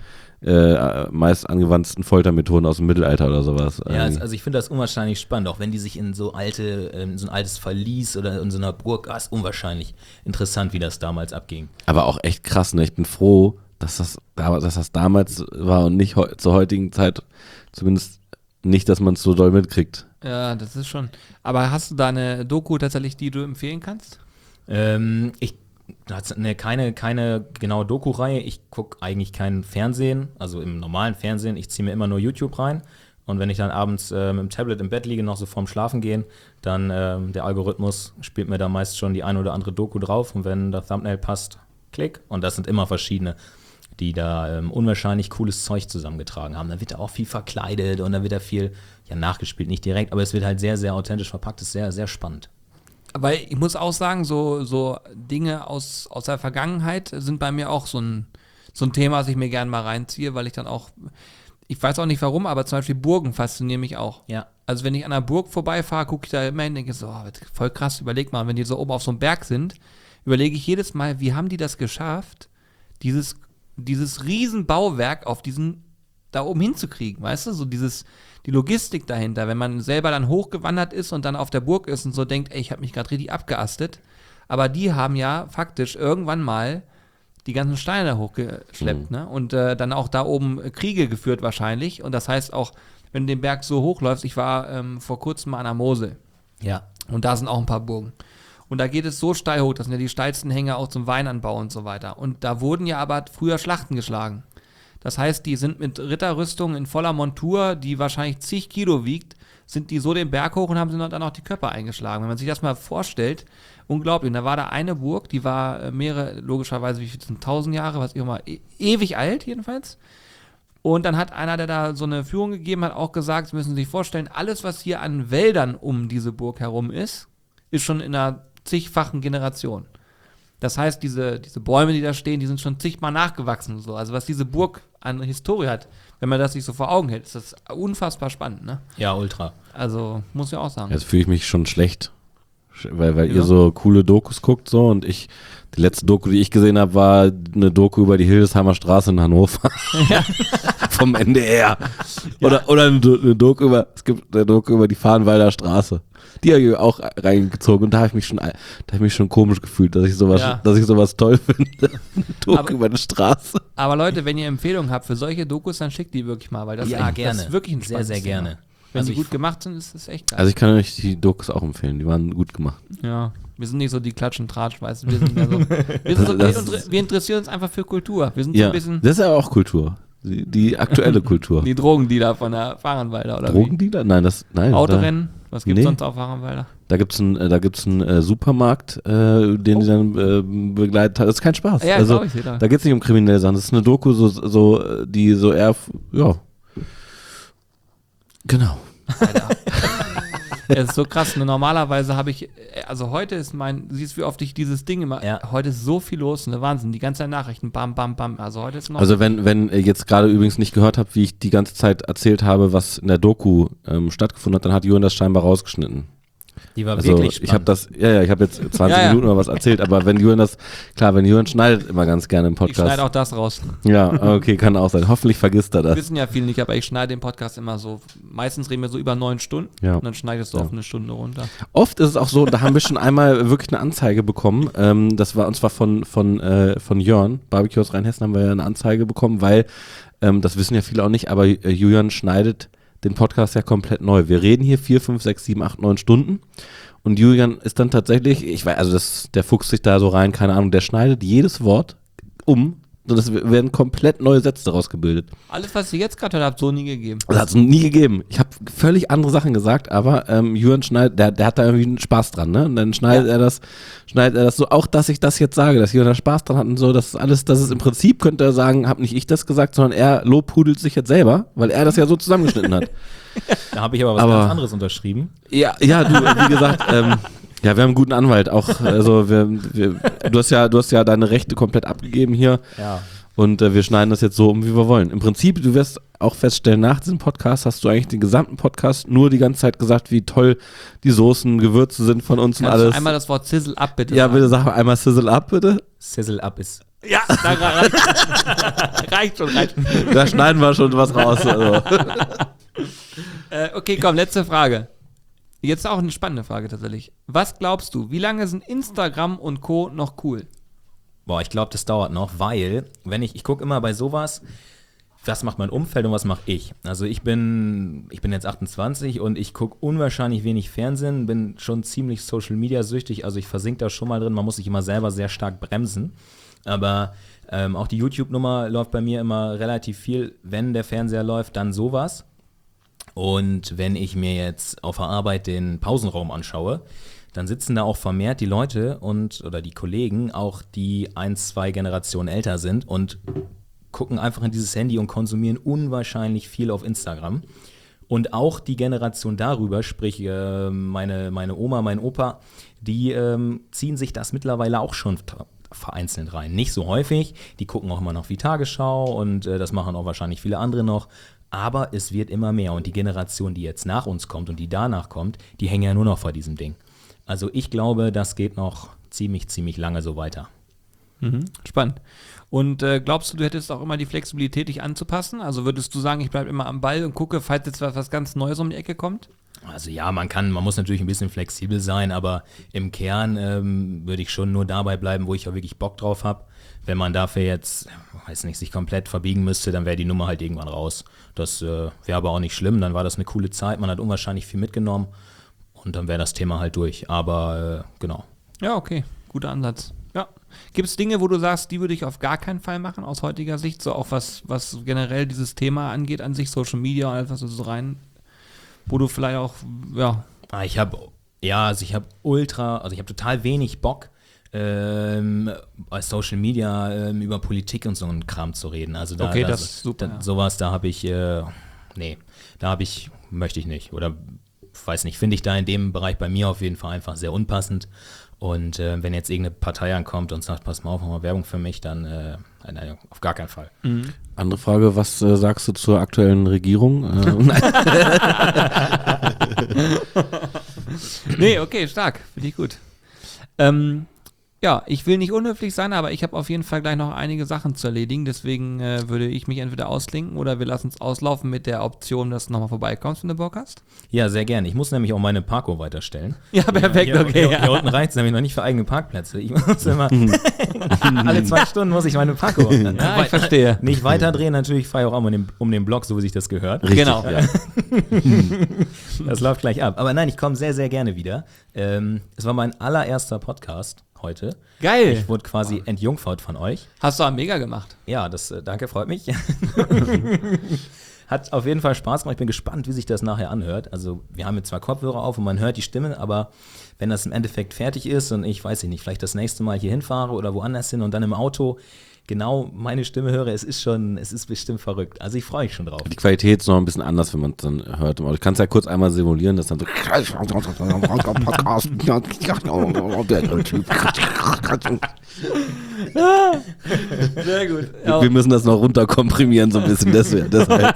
äh, meist angewandten Foltermethoden aus dem Mittelalter oder sowas. Ja, Irgendwie. also ich finde das unwahrscheinlich spannend, auch wenn die sich in so alte, in so ein altes Verlies oder in so einer Burg, ah, ist unwahrscheinlich interessant, wie das damals abging. Aber auch echt krass, ne? Ich bin froh, dass das, da- dass das damals war und nicht heu zur heutigen Zeit, zumindest nicht, dass man es so doll mitkriegt. Ja, das ist schon. Aber hast du da eine Doku tatsächlich, die du empfehlen kannst? Ähm, ich hat's ne, keine, keine genaue Doku-Reihe. Ich gucke eigentlich kein Fernsehen, also im normalen Fernsehen. Ich ziehe mir immer nur YouTube rein. Und wenn ich dann abends äh, mit dem Tablet im Bett liege, noch so vorm Schlafen gehen, dann ähm, der Algorithmus spielt mir da meist schon die ein oder andere Doku drauf. Und wenn das Thumbnail passt, klick. Und das sind immer verschiedene, die da ähm, unwahrscheinlich cooles Zeug zusammengetragen haben. Da wird da auch viel verkleidet und da wird da viel, ja, nachgespielt, nicht direkt, aber es wird halt sehr, sehr authentisch verpackt. Das ist sehr, sehr spannend. Aber ich muss auch sagen, so, so Dinge aus, aus der Vergangenheit sind bei mir auch so ein, so ein Thema, das ich mir gerne mal reinziehe, weil ich dann auch, ich weiß auch nicht warum, aber zum Beispiel Burgen faszinieren mich auch. Ja. Also wenn ich an einer Burg vorbeifahre, gucke ich da immer hin und denke so, oh, voll krass, überleg mal, wenn die so oben auf so einem Berg sind, überlege ich jedes Mal, wie haben die das geschafft, dieses, dieses Riesenbauwerk auf diesen, da oben hinzukriegen, weißt du, so dieses, die Logistik dahinter, wenn man selber dann hochgewandert ist und dann auf der Burg ist und so denkt, ey, ich habe mich gerade richtig abgeastet, aber die haben ja faktisch irgendwann mal die ganzen Steine da hochgeschleppt, Mhm. ne? Und äh, dann auch da oben äh, Kriege geführt wahrscheinlich. Und das heißt auch, wenn du den Berg so hochläufst, ich war ähm, vor kurzem mal an der Mosel Ja. und da sind auch ein paar Burgen. Und da geht es so steil hoch, das sind ja die steilsten Hänge auch zum Weinanbau und so weiter. Und da wurden ja aber früher Schlachten geschlagen. Das heißt, die sind mit Ritterrüstung in voller Montur, die wahrscheinlich zig Kilo wiegt, sind die so den Berg hoch und haben sie dann auch die Köpfe eingeschlagen. Wenn man sich das mal vorstellt, unglaublich. Und da war da eine Burg, die war äh, mehrere, logischerweise, wie viel sind tausend Jahre, was ich immer, e ewig alt jedenfalls. Und dann hat einer, der da so eine Führung gegeben hat, auch gesagt, Sie müssen sich vorstellen, alles, was hier an Wäldern um diese Burg herum ist, ist schon in einer zigfachen Generation. Das heißt, diese, diese Bäume, die da stehen, die sind schon zigmal nachgewachsen. So. Also was diese Burg an Historie hat, wenn man das sich so vor Augen hält, ist das unfassbar spannend. Ne? Ja, ultra. Also muss ich auch sagen. Jetzt fühle ich mich schon schlecht, Sch- weil, weil Ja. ihr so coole Dokus guckt so und ich, die letzte Doku, die ich gesehen habe, war eine Doku über die Hildesheimer Straße in Hannover. Vom N D R. Oder, oder eine, Do- eine Doku über, es gibt eine Doku über die Farnwalder Straße. Die habe ich auch reingezogen und da habe ich mich schon, da habe ich mich schon komisch gefühlt, dass ich sowas, Ja. dass ich sowas toll finde. Eine Doku Aber- über eine Straße. Aber Leute, wenn ihr Empfehlungen habt für solche Dokus, dann schickt die wirklich mal, weil das, Ja, ist, echt, gerne. das ist wirklich ein Sehr, spannendes sehr Thema. gerne. Wenn Also die ich- gut gemacht sind, ist das echt geil. Also ich kann euch die Dokus auch empfehlen, die waren gut gemacht. ja, wir sind nicht so die Klatsch- und Tratsch, weißt du, wir sind mehr so, wir, sind so Das- wir, inter- wir interessieren uns einfach für Kultur. Wir sind so Ja, ein bisschen das ist ja auch Kultur. Die, die aktuelle Kultur. die Drogendealer von der Fahrenwalder oder Drogendealer? Nein, das, nein. wie? Autorennen, was gibt's Nee. sonst auf Fahrenwalder? Da gibt es einen, äh, da gibt's einen äh, Supermarkt, äh, den die dann äh, begleitet hat. Das ist kein Spaß. Ja, also, glaub ich, ja. da geht es nicht um kriminelle Sachen. Das ist eine Doku, so, so, äh, die so eher, f- ja. Genau. Es ist so krass. Ne? Normalerweise habe ich, äh, also heute ist mein, du siehst, wie oft ich dieses Ding immer, Ja. heute ist so viel los, ne Wahnsinn, die ganze Zeit Nachrichten, bam, bam, bam. Also heute ist noch, Also wenn, wenn ihr jetzt gerade übrigens nicht gehört habt, wie ich die ganze Zeit erzählt habe, was in der Doku ähm, stattgefunden hat, dann hat Jürgen das scheinbar rausgeschnitten. Die war Also wirklich spannend. ich habe das, ja, ja, ich habe jetzt zwanzig Ja, ja. Minuten oder was erzählt, aber wenn Jürgen das, klar, wenn Jürgen schneidet immer ganz gerne im ich Podcast. schneide auch das raus. Ja, okay, kann auch sein. Hoffentlich vergisst er das. Wissen ja viele nicht, aber ich schneide den Podcast immer so, meistens reden wir so über neun Stunden Ja. und dann schneidest du Ja. auf eine Stunde runter. Oft ist es auch so, da haben wir schon einmal wirklich eine Anzeige bekommen. Ähm, das war und zwar von, von, äh, von Jörn, Barbecue aus Rheinhessen, haben wir ja eine Anzeige bekommen, weil, ähm, das wissen ja viele auch nicht, aber äh, Julian schneidet den Podcast ja komplett neu. Wir reden hier vier, fünf, sechs, sieben, acht, neun Stunden. Und Julian ist dann tatsächlich, ich weiß, also das, der fuchst sich da so rein, keine Ahnung, der schneidet jedes Wort um So, das werden komplett neue Sätze daraus gebildet. Alles, was ihr jetzt gerade hört, habt so nie gegeben. Das hat es nie gegeben. Ich habe völlig andere Sachen gesagt, aber ähm, Jürgen schneidet, der, der hat da irgendwie einen Spaß dran, ne? Und dann schneidet Ja. er das, schneidet er das so, auch dass ich das jetzt sage, dass Jürgen da Spaß dran hat und so, das ist alles, das ist im Prinzip, könnte er sagen, habe nicht ich das gesagt, sondern er lobhudelt sich jetzt selber, weil er das ja so zusammengeschnitten hat. Da habe ich aber was Aber- ganz anderes unterschrieben. Ja, ja, du, wie gesagt, ähm, ja, wir haben einen guten Anwalt auch, also wir, wir, du hast ja, du hast ja deine Rechte komplett abgegeben hier. Ja. Und äh, wir schneiden das jetzt so um, wie wir wollen. Im Prinzip, du wirst auch feststellen, nach diesem Podcast hast du eigentlich den gesamten Podcast nur die ganze Zeit gesagt, wie toll die Soßen, Gewürze sind von uns und Kannst alles. du einmal das Wort Sizzle ab, bitte? Ja, sagen? bitte sag einmal Sizzle up, bitte. Sizzle up ist. Ja, da reicht, reicht schon, reicht schon. Da schneiden wir schon was raus. Also. Äh, okay, komm, letzte Frage. Jetzt auch eine spannende Frage tatsächlich. Was glaubst du, wie lange sind Instagram und Co. noch cool? Boah, ich glaube, das dauert noch, weil, wenn ich, ich gucke immer bei sowas, was macht mein Umfeld und was mache ich? Also ich bin, ich bin jetzt achtundzwanzig und ich gucke unwahrscheinlich wenig Fernsehen, bin schon ziemlich Social Media süchtig, also ich versink da schon mal drin, man muss sich immer selber sehr stark bremsen. Aber ähm, auch die YouTube-Nummer läuft bei mir immer relativ viel, wenn der Fernseher läuft, dann sowas. Und wenn ich mir jetzt auf der Arbeit den Pausenraum anschaue, dann sitzen da auch vermehrt die Leute und oder die Kollegen, auch die ein, zwei Generationen älter sind und gucken einfach in dieses Handy und konsumieren unwahrscheinlich viel auf Instagram. Und auch die Generation darüber, sprich äh, meine, meine Oma, mein Opa, die ähm, ziehen sich das mittlerweile auch schon t- vereinzelt rein. Nicht so häufig, die gucken auch immer noch wie Tagesschau und äh, das machen auch wahrscheinlich viele andere noch. Aber es wird immer mehr und die Generation, die jetzt nach uns kommt und die danach kommt, die hängen ja nur noch vor diesem Ding. Also ich glaube, das geht noch ziemlich, ziemlich lange so weiter. Mhm, spannend. Und äh, glaubst du, du hättest auch immer die Flexibilität, dich anzupassen? Also würdest du sagen, ich bleibe immer am Ball und gucke, falls jetzt was, was ganz Neues um die Ecke kommt? Also ja, man kann, man muss natürlich ein bisschen flexibel sein, aber im Kern ähm, würde ich schon nur dabei bleiben, wo ich auch wirklich Bock drauf habe. Wenn man dafür jetzt, weiß nicht, sich komplett verbiegen müsste, dann wäre die Nummer halt irgendwann raus. Das äh, wäre aber auch nicht schlimm, dann war das eine coole Zeit, man hat unwahrscheinlich viel mitgenommen und dann wäre das Thema halt durch. Aber äh, genau. Ja, okay. Guter Ansatz. Ja. Gibt es Dinge, wo du sagst, die würde ich auf gar keinen Fall machen, aus heutiger Sicht? So auch was, was generell dieses Thema angeht, an sich Social Media und alles, was so rein, wo du vielleicht auch, ja. Ah, ich habe, ja, also ich habe ultra, also ich habe total wenig Bock, ähm, bei Social Media ähm, über Politik und so einen Kram zu reden. Also da, Okay, da, das ist super, Da, ja. sowas, da habe ich, äh, nee, da habe ich, möchte ich nicht. Oder, weiß nicht, finde ich da in dem Bereich bei mir auf jeden Fall einfach sehr unpassend. Und äh, wenn jetzt irgendeine Partei ankommt und sagt, pass mal auf, mach mal Werbung für mich, dann äh, nein, auf gar keinen Fall. Andere Frage, was äh, sagst du zur aktuellen Regierung? Äh, nein. Nee, okay, stark. Finde ich gut. Ähm, ja, ich will nicht unhöflich sein, aber ich habe auf jeden Fall gleich noch einige Sachen zu erledigen. Deswegen äh, würde ich mich entweder ausklinken oder wir lassen es auslaufen mit der Option, dass du nochmal vorbeikommst, wenn du Bock hast. Ja, sehr gerne. Ich muss nämlich auch meine Parkour weiterstellen. Ja, perfekt, Hier, okay. hier, hier unten reicht es nämlich noch nicht für eigene Parkplätze. Ich muss immer, alle zwei Stunden muss ich meine Parkour. Ja, ich verstehe. Nicht weiterdrehen, natürlich fahre ich auch um den, um den Block, so wie sich das gehört. Richtig, Genau. ja. Das läuft gleich ab. Aber nein, ich komme sehr, sehr gerne wieder. Ähm, es war mein allererster Podcast heute. Geil. Ich wurde quasi entjungfert von euch. Hast du auch mega gemacht. Ja, das, äh, danke, freut mich. Hat auf jeden Fall Spaß gemacht. Ich bin gespannt, wie sich das nachher anhört. Also wir haben jetzt zwar Kopfhörer auf und man hört die Stimme, aber wenn das im Endeffekt fertig ist und ich, weiß ich nicht, vielleicht das nächste Mal hier hinfahre oder woanders hin und dann im Auto genau meine Stimme höre, es ist schon, es ist bestimmt verrückt. Also ich freue mich schon drauf. Die Qualität ist noch ein bisschen anders, wenn man es dann hört. Du kannst ja kurz einmal simulieren, dass dann so Sehr gut. wir müssen das noch runterkomprimieren so ein bisschen, deswegen, deshalb.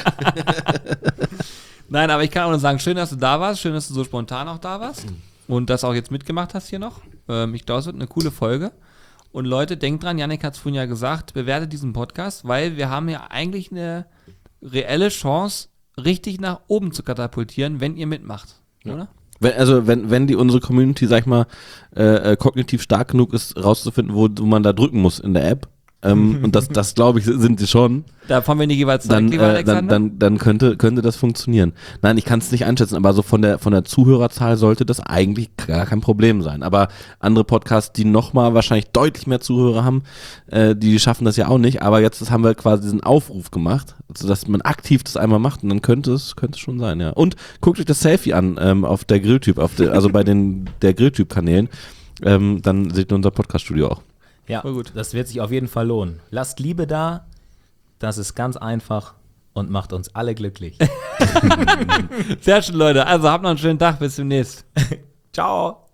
Nein, aber ich kann auch nur sagen, schön, dass du da warst, schön, dass du so spontan auch da warst und das auch jetzt mitgemacht hast hier noch. Ähm, ich glaube, es wird eine coole Folge. Und Leute, denkt dran, Yannick hat es vorhin ja gesagt, bewertet diesen Podcast, weil wir haben ja eigentlich eine reelle Chance, richtig nach oben zu katapultieren, wenn ihr mitmacht, oder? Wenn, also wenn, wenn die unsere Community, sag ich mal, äh, äh, kognitiv stark genug ist, rauszufinden, wo, wo man da drücken muss in der App, ähm, und das, das glaube ich, sind sie schon, Da fahren wir nicht jeweils zurück, dann, lieber äh, dann, Alexander. dann, dann könnte, könnte das funktionieren. Nein, ich kann es nicht einschätzen, aber so von der, von der Zuhörerzahl sollte das eigentlich gar kein Problem sein. Aber andere Podcasts, die nochmal wahrscheinlich deutlich mehr Zuhörer haben, äh, die schaffen das ja auch nicht. Aber jetzt haben wir quasi diesen Aufruf gemacht, also dass man aktiv das einmal macht und dann könnte es, könnte es schon sein, ja. Und guckt euch das Selfie an ähm, auf der Grilltyp, auf der, also bei den der Grilltyp-Kanälen. Ähm, dann seht ihr unser Podcast-Studio auch. Ja, Voll gut. das wird sich auf jeden Fall lohnen. Lasst Liebe da, das ist ganz einfach und macht uns alle glücklich. Sehr schön, Leute. Also habt noch einen schönen Tag. Bis demnächst. Ciao.